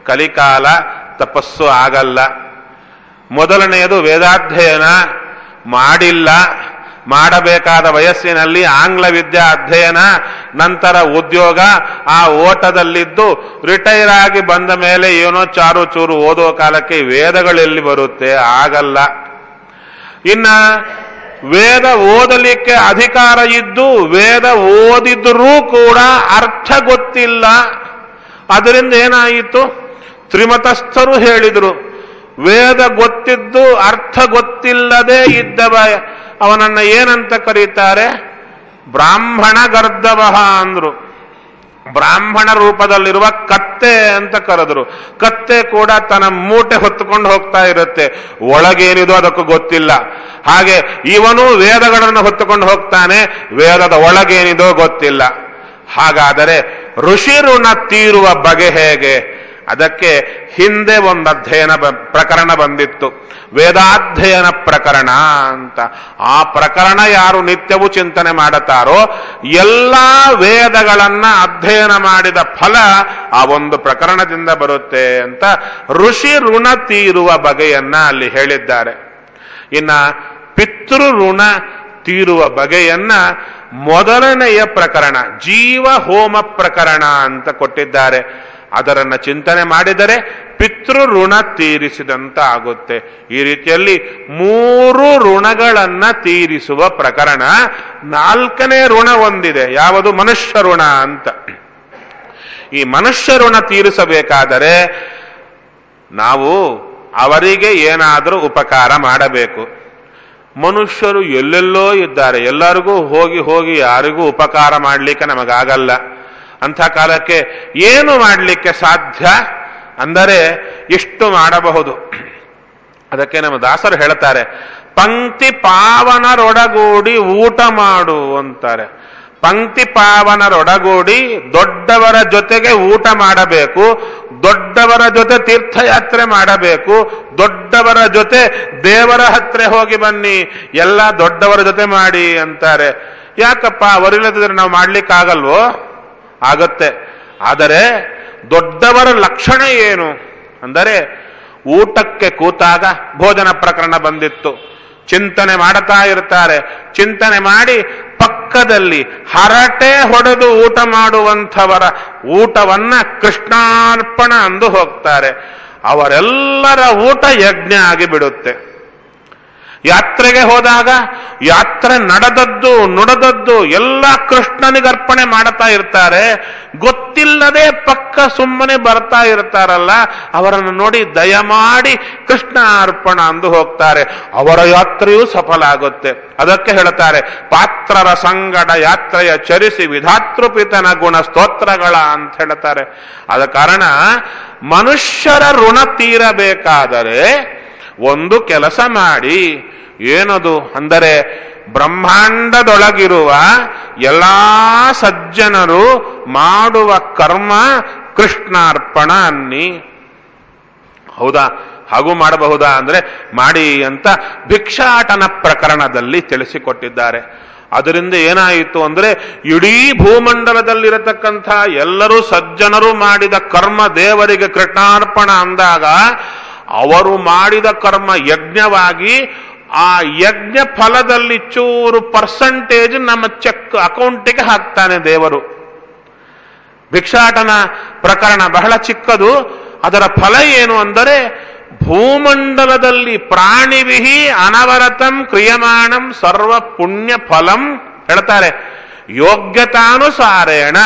ಕಲಿಕಾಲ ತಪಸ್ಸು ಆಗಲ್ಲ. ಮೊದಲನೆಯದು ವೇದಾಧ್ಯಯನ ಮಾಡಿಲ್ಲ, ಮಾಡಬೇಕಾದ ವಯಸ್ಸಿನಲ್ಲಿ ಆಂಗ್ಲ ವಿದ್ಯಾ ಅಧ್ಯಯನ, ನಂತರ ಉದ್ಯೋಗ, ಆ ಓಟದಲ್ಲಿದ್ದು ರಿಟೈರ್ ಆಗಿ ಬಂದ ಮೇಲೆ ಏನೋ ಚಾರು ಚೂರು ಓದೋ ಕಾಲಕ್ಕೆ ವೇದಗಳೆಲ್ಲಿ ಬರುತ್ತೆ? ಆಗಲ್ಲ. ಇನ್ನ ವೇದ ಓದಲಿಕ್ಕೆ ಅಧಿಕಾರ ಇದ್ದು ವೇದ ಓದಿದ್ರೂ ಕೂಡ ಅರ್ಥ ಗೊತ್ತಿಲ್ಲ. ಅದರಿಂದ ಏನಾಯಿತು? ತ್ರಿಮತಸ್ಥರು ಹೇಳಿದರು, ವೇದ ಗೊತ್ತಿದ್ದು ಅರ್ಥ ಗೊತ್ತಿಲ್ಲದೆ ಇದ್ದವ ಅವನನ್ನ ಏನಂತ ಕರೀತಾರೆ? ಬ್ರಾಹ್ಮಣ ಗರ್ಧವಹ ಅಂದ್ರು. ಬ್ರಾಹ್ಮಣ ರೂಪದಲ್ಲಿರುವ ಕತ್ತೆ ಅಂತ ಕರೆದ್ರು. ಕತ್ತೆ ಕೂಡ ತನ್ನ ಮೂಟೆ ಹೊತ್ತುಕೊಂಡು ಹೋಗ್ತಾ ಇರುತ್ತೆ, ಒಳಗೇನಿದೋ ಅದಕ್ಕೂ ಗೊತ್ತಿಲ್ಲ. ಹಾಗೆ ಇವನು ವೇದಗಳನ್ನು ಹೊತ್ತುಕೊಂಡು ಹೋಗ್ತಾನೆ, ವೇದದ ಒಳಗೇನಿದೋ ಗೊತ್ತಿಲ್ಲ. ಹಾಗಾದರೆ ಋಷಿ ಋಣ ತೀರುವ ಬಗೆ ಹೇಗೆ? ಅದಕ್ಕೆ ಹಿಂದೆ ಒಂದು ಅಧ್ಯಯನ ಪ್ರಕರಣ ಬಂದಿತ್ತು, ವೇದಾಧ್ಯಯನ ಪ್ರಕರಣ ಅಂತ. ಆ ಪ್ರಕರಣ ಯಾರು ನಿತ್ಯವೂ ಚಿಂತನೆ ಮಾಡುತ್ತಾರೋ ಎಲ್ಲ ವೇದಗಳನ್ನ ಅಧ್ಯಯನ ಮಾಡಿದ ಫಲ ಆ ಒಂದು ಪ್ರಕರಣದಿಂದ ಬರುತ್ತೆ ಅಂತ ಋಷಿ ಋಣ ತೀರುವ ಬಗೆಯನ್ನ ಅಲ್ಲಿ ಹೇಳಿದ್ದಾರೆ. ಇನ್ನ ಪಿತೃ ಋಣ ತೀರುವ ಬಗೆಯನ್ನ ಮೊದಲನೆಯ ಪ್ರಕರಣ ಜೀವ ಹೋಮ ಪ್ರಕರಣ ಅಂತ ಕೊಟ್ಟಿದ್ದಾರೆ. ಅದರನ್ನ ಚಿಂತನೆ ಮಾಡಿದರೆ ಪಿತೃ ಋಣ ತೀರಿಸಿದಂತ ಆಗುತ್ತೆ. ಈ ರೀತಿಯಲ್ಲಿ 3 ಋಣಗಳನ್ನ ತೀರಿಸುವ ಪ್ರಕರಣ. 4ನೇ ಋಣ ಒಂದಿದೆ, ಯಾವುದು? ಮನುಷ್ಯ ಋಣ ಅಂತ. ಈ ಮನುಷ್ಯ ಋಣ ತೀರಿಸಬೇಕಾದರೆ ನಾವು ಅವರಿಗೆ ಏನಾದರೂ ಉಪಕಾರ ಮಾಡಬೇಕು. ಮನುಷ್ಯರು ಎಲ್ಲೆಲ್ಲೋ ಇದ್ದಾರೆ, ಎಲ್ಲರಿಗೂ ಹೋಗಿ ಹೋಗಿ ಯಾರಿಗೂ ಉಪಕಾರ ಮಾಡಲಿಕ್ಕೆ ನಮಗಾಗಲ್ಲ. ಅಂಥ ಕಾಲಕ್ಕೆ ಏನು ಮಾಡಲಿಕ್ಕೆ ಸಾಧ್ಯ ಅಂದರೆ ಇಷ್ಟು ಮಾಡಬಹುದು. ಅದಕ್ಕೆ ನಮ್ಮ ದಾಸರು ಹೇಳ್ತಾರೆ, ಪಂಕ್ತಿ ಪಾವನರೊಡಗೂಡಿ ಊಟ ಮಾಡು ಅಂತಾರೆ. ಪಂಕ್ತಿ ಪಾವನರೊಡಗೂಡಿ ದೊಡ್ಡವರ ಜೊತೆಗೆ ಊಟ ಮಾಡಬೇಕು, ದೊಡ್ಡವರ ಜೊತೆ ತೀರ್ಥಯಾತ್ರೆ ಮಾಡಬೇಕು, ದೊಡ್ಡವರ ಜೊತೆ ದೇವರ ಹತ್ರ ಹೋಗಿ ಬನ್ನಿ, ಎಲ್ಲ ದೊಡ್ಡವರ ಜೊತೆ ಮಾಡಿ ಅಂತಾರೆ. ಯಾಕಪ್ಪ? ಅವರಿಲ್ಲದಿದ್ರೆ ನಾವು ಮಾಡ್ಲಿಕ್ಕಾಗಲ್ವೋ? ಆಗತ್ತೆ. ಆದರೆ ದೊಡ್ಡವರ ಲಕ್ಷಣ ಏನು ಅಂದರೆ, ಊಟಕ್ಕೆ ಕೂತಾಗ ಭೋಜನ ಪ್ರಕರಣ ಬಂದಿತ್ತು, ಚಿಂತನೆ ಮಾಡುತ್ತಾ ಇರ್ತಾರೆ. ಚಿಂತನೆ ಮಾಡಿ ಪಕ್ಕದಲ್ಲಿ ಹರಟೆ ಹೊಡೆದು ಊಟ ಮಾಡುವಂಥವರ ಊಟವನ್ನ ಕೃಷ್ಣಾರ್ಪಣ ಅಂದು ಹೋಗ್ತಾರೆ. ಅವರೆಲ್ಲರ ಊಟ ಯಜ್ಞ ಆಗಿಬಿಡುತ್ತೆ. ಯಾತ್ರೆಗೆ ಹೋದಾಗ ಯಾತ್ರೆ ನಡೆದದ್ದು ನುಡದದ್ದು ಎಲ್ಲ ಕೃಷ್ಣನಿಗರ್ಪಣೆ ಮಾಡ್ತಾ ಇರ್ತಾರೆ. ಗೊತ್ತಿಲ್ಲದೆ ಪಕ್ಕ ಸುಮ್ಮನೆ ಬರ್ತಾ ಇರ್ತಾರಲ್ಲ, ಅವರನ್ನು ನೋಡಿ ದಯಮಾಡಿ ಕೃಷ್ಣ ಅರ್ಪಣ ಅಂದು ಹೋಗ್ತಾರೆ. ಅವರ ಯಾತ್ರೆಯೂ ಸಫಲ ಆಗುತ್ತೆ. ಅದಕ್ಕೆ ಹೇಳ್ತಾರೆ, ಪಾತ್ರರ ಸಂಗಡ ಯಾತ್ರೆಯ ಚರಿಸಿ ವಿಧಾತೃಪಿತನ ಗುಣ ಸ್ತೋತ್ರಗಳ ಅಂತ ಹೇಳ್ತಾರೆ. ಆದ ಕಾರಣ ಮನುಷ್ಯರ ಋಣ ತೀರಬೇಕಾದರೆ ಒಂದು ಕೆಲಸ ಮಾಡಿ. ಏನದು ಅಂದರೆ, ಬ್ರಹ್ಮಾಂಡದೊಳಗಿರುವ ಎಲ್ಲಾ ಸಜ್ಜನರು ಮಾಡುವ ಕರ್ಮ ಕೃಷ್ಣಾರ್ಪಣ ಅನ್ನಿ. ಹೌದಾ? ಹಾಗೂ ಮಾಡಬಹುದಾ ಅಂದ್ರೆ ಮಾಡಿ ಅಂತ ಭಿಕ್ಷಾಟನ ಪ್ರಕರಣದಲ್ಲಿ ತಿಳಿಸಿಕೊಟ್ಟಿದ್ದಾರೆ. ಅದರಿಂದ ಏನಾಯಿತು ಅಂದ್ರೆ, ಇಡೀ ಭೂಮಂಡಲದಲ್ಲಿರತಕ್ಕಂಥ ಎಲ್ಲರೂ ಸಜ್ಜನರು ಮಾಡಿದ ಕರ್ಮ ದೇವರಿಗೆ ಕೃಷ್ಣಾರ್ಪಣ ಅಂದಾಗ ಅವರು ಮಾಡಿದ ಕರ್ಮ ಯಜ್ಞವಾಗಿ ಆ ಯಜ್ಞ ಫಲದಲ್ಲಿ ಚೂರು ಪರ್ಸೆಂಟೇಜ್ ನಮ್ಮ ಚೆಕ್ ಅಕೌಂಟಿಗೆ ಹಾಕ್ತಾನೆ ದೇವರು. ಭಿಕ್ಷಾಟನ ಪ್ರಕರಣ ಬಹಳ ಚಿಕ್ಕದು. ಅದರ ಫಲ ಏನು ಅಂದರೆ, ಭೂಮಂಡಲದಲ್ಲಿ ಪ್ರಾಣಿವಿಹಿ ಅನವರತಂ ಕ್ರಿಯಮಾಣಂ ಸರ್ವ ಪುಣ್ಯ ಫಲಂ ಹೇಳ್ತಾರೆ. ಯೋಗ್ಯತಾನುಸಾರೇಣ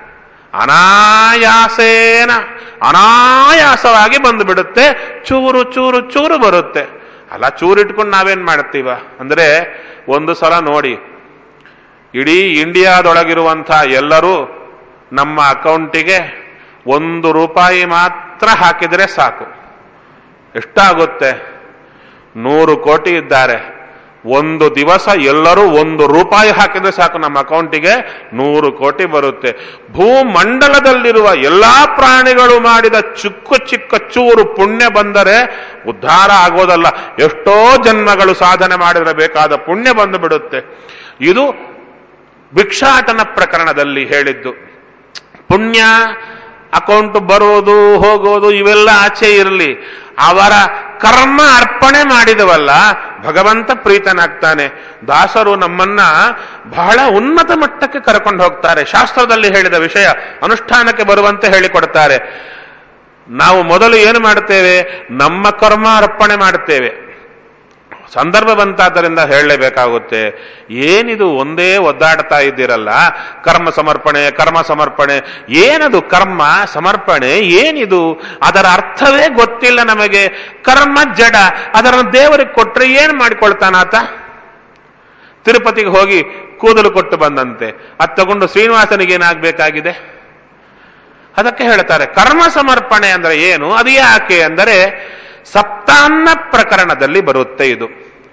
ಅನಾಯಾಸವಾಗಿ ಬಂದು ಬಿಡುತ್ತೆ. ಚೂರು ಚೂರು ಚೂರು ಬರುತ್ತೆ. ಅಲ್ಲ, ಚೂರಿಟ್ಕೊಂಡು ನಾವೇನ್ ಮಾಡ್ತೀವ ಅಂದ್ರೆ, ಒಂದು ಸಲ ನೋಡಿ, ಇಡೀ ಇಂಡಿಯಾದೊಳಗಿರುವಂಥ ಎಲ್ಲರೂ ನಮ್ಮ ಅಕೌಂಟಿಗೆ ₹1 ಮಾತ್ರ ಹಾಕಿದರೆ ಸಾಕು. ಎಷ್ಟಾಗುತ್ತೆ? 100 ಕೋಟಿ ಇದ್ದಾರೆ. ಒಂದು ದಿವಸ ಎಲ್ಲರೂ ₹1 ಹಾಕಿದ್ರೆ ಸಾಕು, ನಮ್ಮ ಅಕೌಂಟಿಗೆ 100 ಕೋಟಿ ಬರುತ್ತೆ. ಭೂಮಂಡಲದಲ್ಲಿರುವ ಎಲ್ಲಾ ಪ್ರಾಣಿಗಳು ಮಾಡಿದ ಚಿಕ್ಕ ಚಿಕ್ಕ ಚೂರು ಪುಣ್ಯ ಬಂದರೆ ಉದ್ಧಾರ ಆಗೋದಲ್ಲ, ಎಷ್ಟೋ ಜನ್ಮಗಳು ಸಾಧನೆ ಮಾಡಿದ್ರೆ ಬೇಕಾದ ಪುಣ್ಯ ಬಂದು ಬಿಡುತ್ತೆ. ಇದು ಭಿಕ್ಷಾಟನ ಪ್ರಕರಣದಲ್ಲಿ ಹೇಳಿದ್ದು. ಪುಣ್ಯ ಅಕೌಂಟ್ ಬರೋದು ಹೋಗೋದು ಇವೆಲ್ಲ ಆಚೆ ಇರಲಿ, ಅವರ ಕರ್ಮ ಅರ್ಪಣೆ ಮಾಡಿದವಲ್ಲ ಭಗವಂತ ಪ್ರೀತನಾಗ್ತಾನೆ. ದಾಸರು ನಮ್ಮನ್ನ ಬಹಳ ಉನ್ನತ ಮಟ್ಟಕ್ಕೆ ಕರ್ಕೊಂಡು ಹೋಗ್ತಾರೆ. ಶಾಸ್ತ್ರದಲ್ಲಿ ಹೇಳಿದ ವಿಷಯ ಅನುಷ್ಠಾನಕ್ಕೆ ಬರುವಂತೆ ಹೇಳಿಕೊಡ್ತಾರೆ. ನಾವು ಮೊದಲು ಏನು ಮಾಡ್ತೇವೆ? ನಮ್ಮ ಕರ್ಮ ಅರ್ಪಣೆ ಮಾಡ್ತೇವೆ. ಸಂದರ್ಭ ಬಂತಾದ್ದರಿಂದ ಹೇಳಲೇಬೇಕಾಗುತ್ತೆ. ಏನಿದು ಒಂದೇ ಒದ್ದಾಡ್ತಾ ಇದ್ದೀರಲ್ಲ, ಕರ್ಮ ಸಮರ್ಪಣೆ, ಏನದು ಕರ್ಮ ಸಮರ್ಪಣೆ? ಏನಿದು? ಅದರ ಅರ್ಥವೇ ಗೊತ್ತಿಲ್ಲ ನಮಗೆ. ಕರ್ಮ ಜಡ, ಅದನ್ನು ದೇವರಿಗೆ ಕೊಟ್ರೆ ಏನ್ ಮಾಡಿಕೊಳ್ತಾನಾತ? ತಿರುಪತಿಗೆ ಹೋಗಿ ಕೂದಲು ಕೊಟ್ಟು ಬಂದಂತೆ, ಅದು ತಗೊಂಡು ಶ್ರೀನಿವಾಸನಿಗೆ ಏನಾಗಬೇಕಾಗಿದೆ? ಅದಕ್ಕೆ ಹೇಳ್ತಾರೆ ಕರ್ಮ ಸಮರ್ಪಣೆ ಅಂದ್ರೆ ಏನು, ಅದು ಯಾಕೆ ಅಂದರೆ ಸಪ್ತಾನ್ನ ಪ್ರಕರಣದಲ್ಲಿ ಬರುತ್ತೆ ಇದು.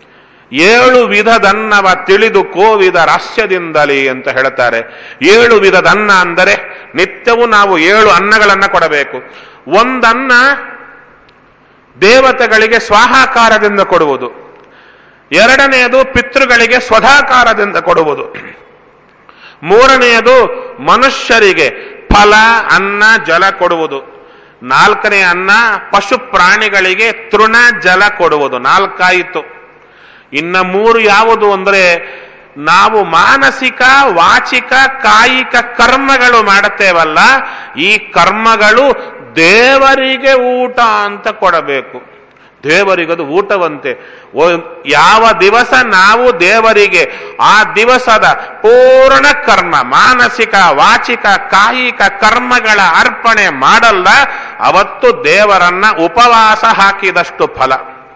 7 ವಿಧದನ್ನವ ತಿಳಿದು ಕೋವಿದ ರಾಸ್ಯದಿಂದಲೇ ಅಂತ ಹೇಳ್ತಾರೆ. 7 ವಿಧದನ್ನ ಅಂದರೆ ನಿತ್ಯವೂ ನಾವು 7 ಅನ್ನಗಳನ್ನ ಕೊಡಬೇಕು. ಒಂದನ್ನ ದೇವತೆಗಳಿಗೆ ಸ್ವಾಹಾಕಾರದಿಂದ ಕೊಡುವುದು, ಎರಡನೆಯದು ಪಿತೃಗಳಿಗೆ ಸ್ವಧಾಕಾರದಿಂದ ಕೊಡುವುದು, ಮೂರನೆಯದು ಮನುಷ್ಯರಿಗೆ ಫಲ ಅನ್ನ ಜಲ ಕೊಡುವುದು, ನಾಲ್ಕನೇ ಅನ್ನ ಪಶು ಪ್ರಾಣಿಗಳಿಗೆ ತೃಣ ಜಲ ಕೊಡುವುದು. 4 ಆಯಿತು. ಇನ್ನ 3 ಯಾವುದು ಅಂದರೆ ನಾವು ಮಾನಸಿಕ ವಾಚಿಕ ಕಾಯಿಕ ಕರ್ಮಗಳು ಮಾಡುತ್ತೇವಲ್ಲ, ಈ ಕರ್ಮಗಳು ದೇವರಿಗೆ ಊಟ ಅಂತ ಕೊಡಬೇಕು. ದೇವರಿಗದು ಊಟವಂತೆ. ಯಾವ ದಿವಸ ನಾವು ದೇವರಿಗೆ ಆ ದಿವಸದ ಪೂರ್ಣ ಕರ್ಮ ಮಾನಸಿಕ ವಾಚಿಕ ಕಾಯಿಕ ಕರ್ಮಗಳ ಅರ್ಪಣೆ ಮಾಡಲ್ಲ, ಅವತ್ತು ದೇವರನ್ನ ಉಪವಾಸ ಹಾಕಿದಷ್ಟು ಫಲ.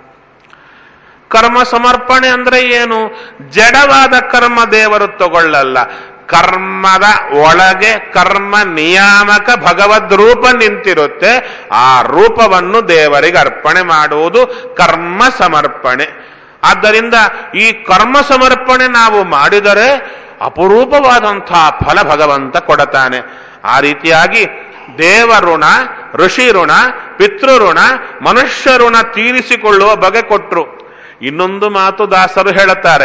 ಕರ್ಮ ಸಮರ್ಪಣೆ ಅಂದ್ರೆ ಏನು? ಜಡವಾದ ಕರ್ಮ ದೇವರು ತಗೊಳ್ಳಲ್ಲ. ಕರ್ಮದ ಒಳಗೆ ಕರ್ಮ ನಿಯಾಮಕ ಭಗವದ್ ರೂಪ ನಿಂತಿರುತ್ತೆ, ಆ ರೂಪವನ್ನು ದೇವರಿಗೆ ಅರ್ಪಣೆ ಮಾಡುವುದು ಕರ್ಮ ಸಮರ್ಪಣೆ. ಆದ್ದರಿಂದ ಈ ಕರ್ಮ ಸಮರ್ಪಣೆ ನಾವು ಮಾಡಿದರೆ ಅಪರೂಪವಾದಂತಹ ಫಲ ಭಗವಂತ ಕೊಡತಾನೆ. ಆ ರೀತಿಯಾಗಿ ದೇವಋಣ, ಋಷಿ ಋಣ, ಪಿತೃಋಣ, ಮನುಷ್ಯ ಋಣ ತೀರಿಸಿಕೊಳ್ಳುವ ಬಗೆ ಕೊಟ್ರು. ಇನ್ನೊಂದು ಮಾತು ದಾಸರು ಹೇಳುತ್ತಾರೆ,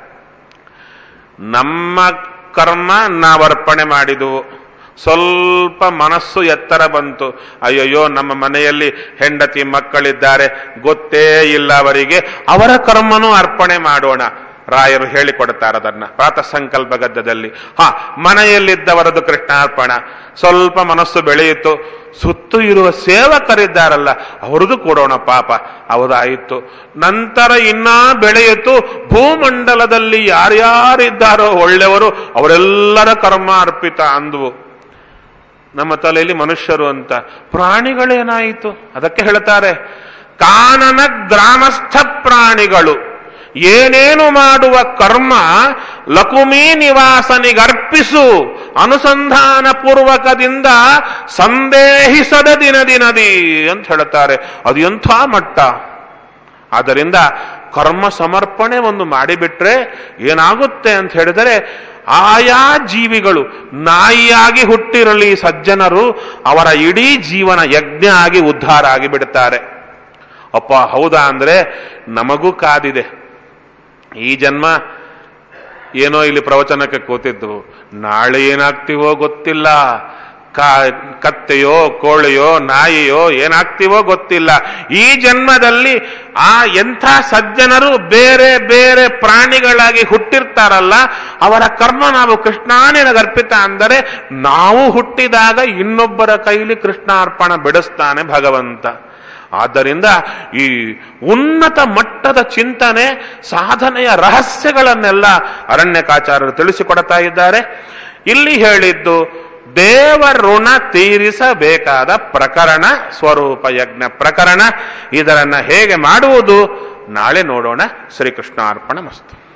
ನಮ್ಮ ಕರ್ಮ ನಾವರ್ಪಣೆ ಮಾಡಿದುವು, ಸ್ವಲ್ಪ ಮನಸ್ಸು ಎತ್ತರ ಬಂತು, ಅಯ್ಯಯ್ಯೋ ನಮ್ಮ ಮನೆಯಲ್ಲಿ ಹೆಂಡತಿ ಮಕ್ಕಳಿದ್ದಾರೆ, ಗೊತ್ತೇ ಇಲ್ಲ ಅವರಿಗೆ, ಅವರ ಕರ್ಮನೂ ಅರ್ಪಣೆ ಮಾಡೋಣ. ರಾಯರು ಹೇಳಿಕೊಡ್ತಾರೆ ಅದನ್ನ ಪ್ರಾತಃ ಸಂಕಲ್ಪ ಗದ್ದದಲ್ಲಿ. ಮನೆಯಲ್ಲಿದ್ದವರದು ಕೃಷ್ಣಾರ್ಪಣ. ಸ್ವಲ್ಪ ಮನಸ್ಸು ಬೆಳೆಯಿತು, ಸುತ್ತು ಇರುವ ಸೇವಕರಿದ್ದಾರಲ್ಲ ಅವರದು ಕೊಡೋಣ ಪಾಪ, ಅವದಾಯಿತು. ನಂತರ ಇನ್ನೂ ಬೆಳೆಯಿತು, ಭೂಮಂಡಲದಲ್ಲಿ ಯಾರ್ಯಾರಿದ್ದಾರೋ ಒಳ್ಳೆಯವರು ಅವರೆಲ್ಲರ ಕರ್ಮ ಅರ್ಪಿತ ಅಂದ್ವು. ನಮ್ಮ ತಲೆಯಲ್ಲಿ ಮನುಷ್ಯರು ಅಂತ, ಪ್ರಾಣಿಗಳೇನಾಯಿತು? ಅದಕ್ಕೆ ಹೇಳ್ತಾರೆ ಕಾನನ ಗ್ರಾಮಸ್ಥ ಪ್ರಾಣಿಗಳು ಏನೇನು ಮಾಡುವ ಕರ್ಮ ಲಕುಮೀ ನಿವಾಸನಿಗರ್ಪಿಸು, ಅನುಸಂಧಾನ ಪೂರ್ವಕದಿಂದ ಸಂದೇಹಿಸದ ದಿನದಿ ಅಂತ ಹೇಳ್ತಾರೆ. ಅದು ಎಂಥ ಮಟ್ಟ! ಆದ್ದರಿಂದ ಕರ್ಮ ಸಮರ್ಪಣೆ ಒಂದು ಮಾಡಿಬಿಟ್ರೆ ಏನಾಗುತ್ತೆ ಅಂತ ಹೇಳಿದರೆ, ಆಯಾ ಜೀವಿಗಳು ನಾಯಿಯಾಗಿ ಹುಟ್ಟಿರಲಿ ಸಜ್ಜನರು, ಅವರ ಇಡೀ ಜೀವನ ಯಜ್ಞ ಆಗಿ ಉದ್ಧಾರ ಆಗಿ ಬಿಡುತ್ತಾರೆ. ಅಪ್ಪ ಹೌದಾ ಅಂದ್ರೆ ನಮಗೂ ಕಾದಿದೆ. ಈ ಜನ್ಮ ಏನೋ ಇಲ್ಲಿ ಪ್ರವಚನಕ್ಕೆ ಕೂತಿದ್ದು, ನಾಳೆ ಏನಾಗ್ತೀವೋ ಗೊತ್ತಿಲ್ಲ. ಕತ್ತೆಯೋ ಕೋಳಿಯೋ ನಾಯಿಯೋ ಏನಾಗ್ತೀವೋ ಗೊತ್ತಿಲ್ಲ. ಈ ಜನ್ಮದಲ್ಲಿ ಎಂಥ ಸಜ್ಜನರು ಬೇರೆ ಬೇರೆ ಪ್ರಾಣಿಗಳಾಗಿ ಹುಟ್ಟಿರ್ತಾರಲ್ಲ, ಅವರ ಕರ್ಮ ನಾವು ಕೃಷ್ಣಾನಿನಗರ್ಪಿತ ಅಂದರೆ ನಾವು ಹುಟ್ಟಿದಾಗ ಇನ್ನೊಬ್ಬರ ಕೈಲಿ ಕೃಷ್ಣಾರ್ಪಣ ಬಿಡಿಸ್ತಾನೆ ಭಗವಂತ. ಆದ್ದರಿಂದ ಈ ಉನ್ನತ ಮಟ್ಟದ ಚಿಂತನೆ ಸಾಧನೆಯ ರಹಸ್ಯಗಳನ್ನೆಲ್ಲ ಅರಣ್ಯಕಾಚಾರ್ಯರು ತಿಳಿಸಿಕೊಡ್ತಾ ಇದ್ದಾರೆ. ಇಲ್ಲಿ ಹೇಳಿದ್ದು ದೇವಋಣ ತೀರಿಸಬೇಕಾದ ಪ್ರಕರಣ, ಸ್ವರೂಪ ಯಜ್ಞ ಪ್ರಕರಣ. ಇದರನ್ನ ಹೇಗೆ ಮಾಡುವುದು ನಾಳೆ ನೋಡೋಣ. ಶ್ರೀಕೃಷ್ಣ ಅರ್ಪಣ ಮಸ್ತು.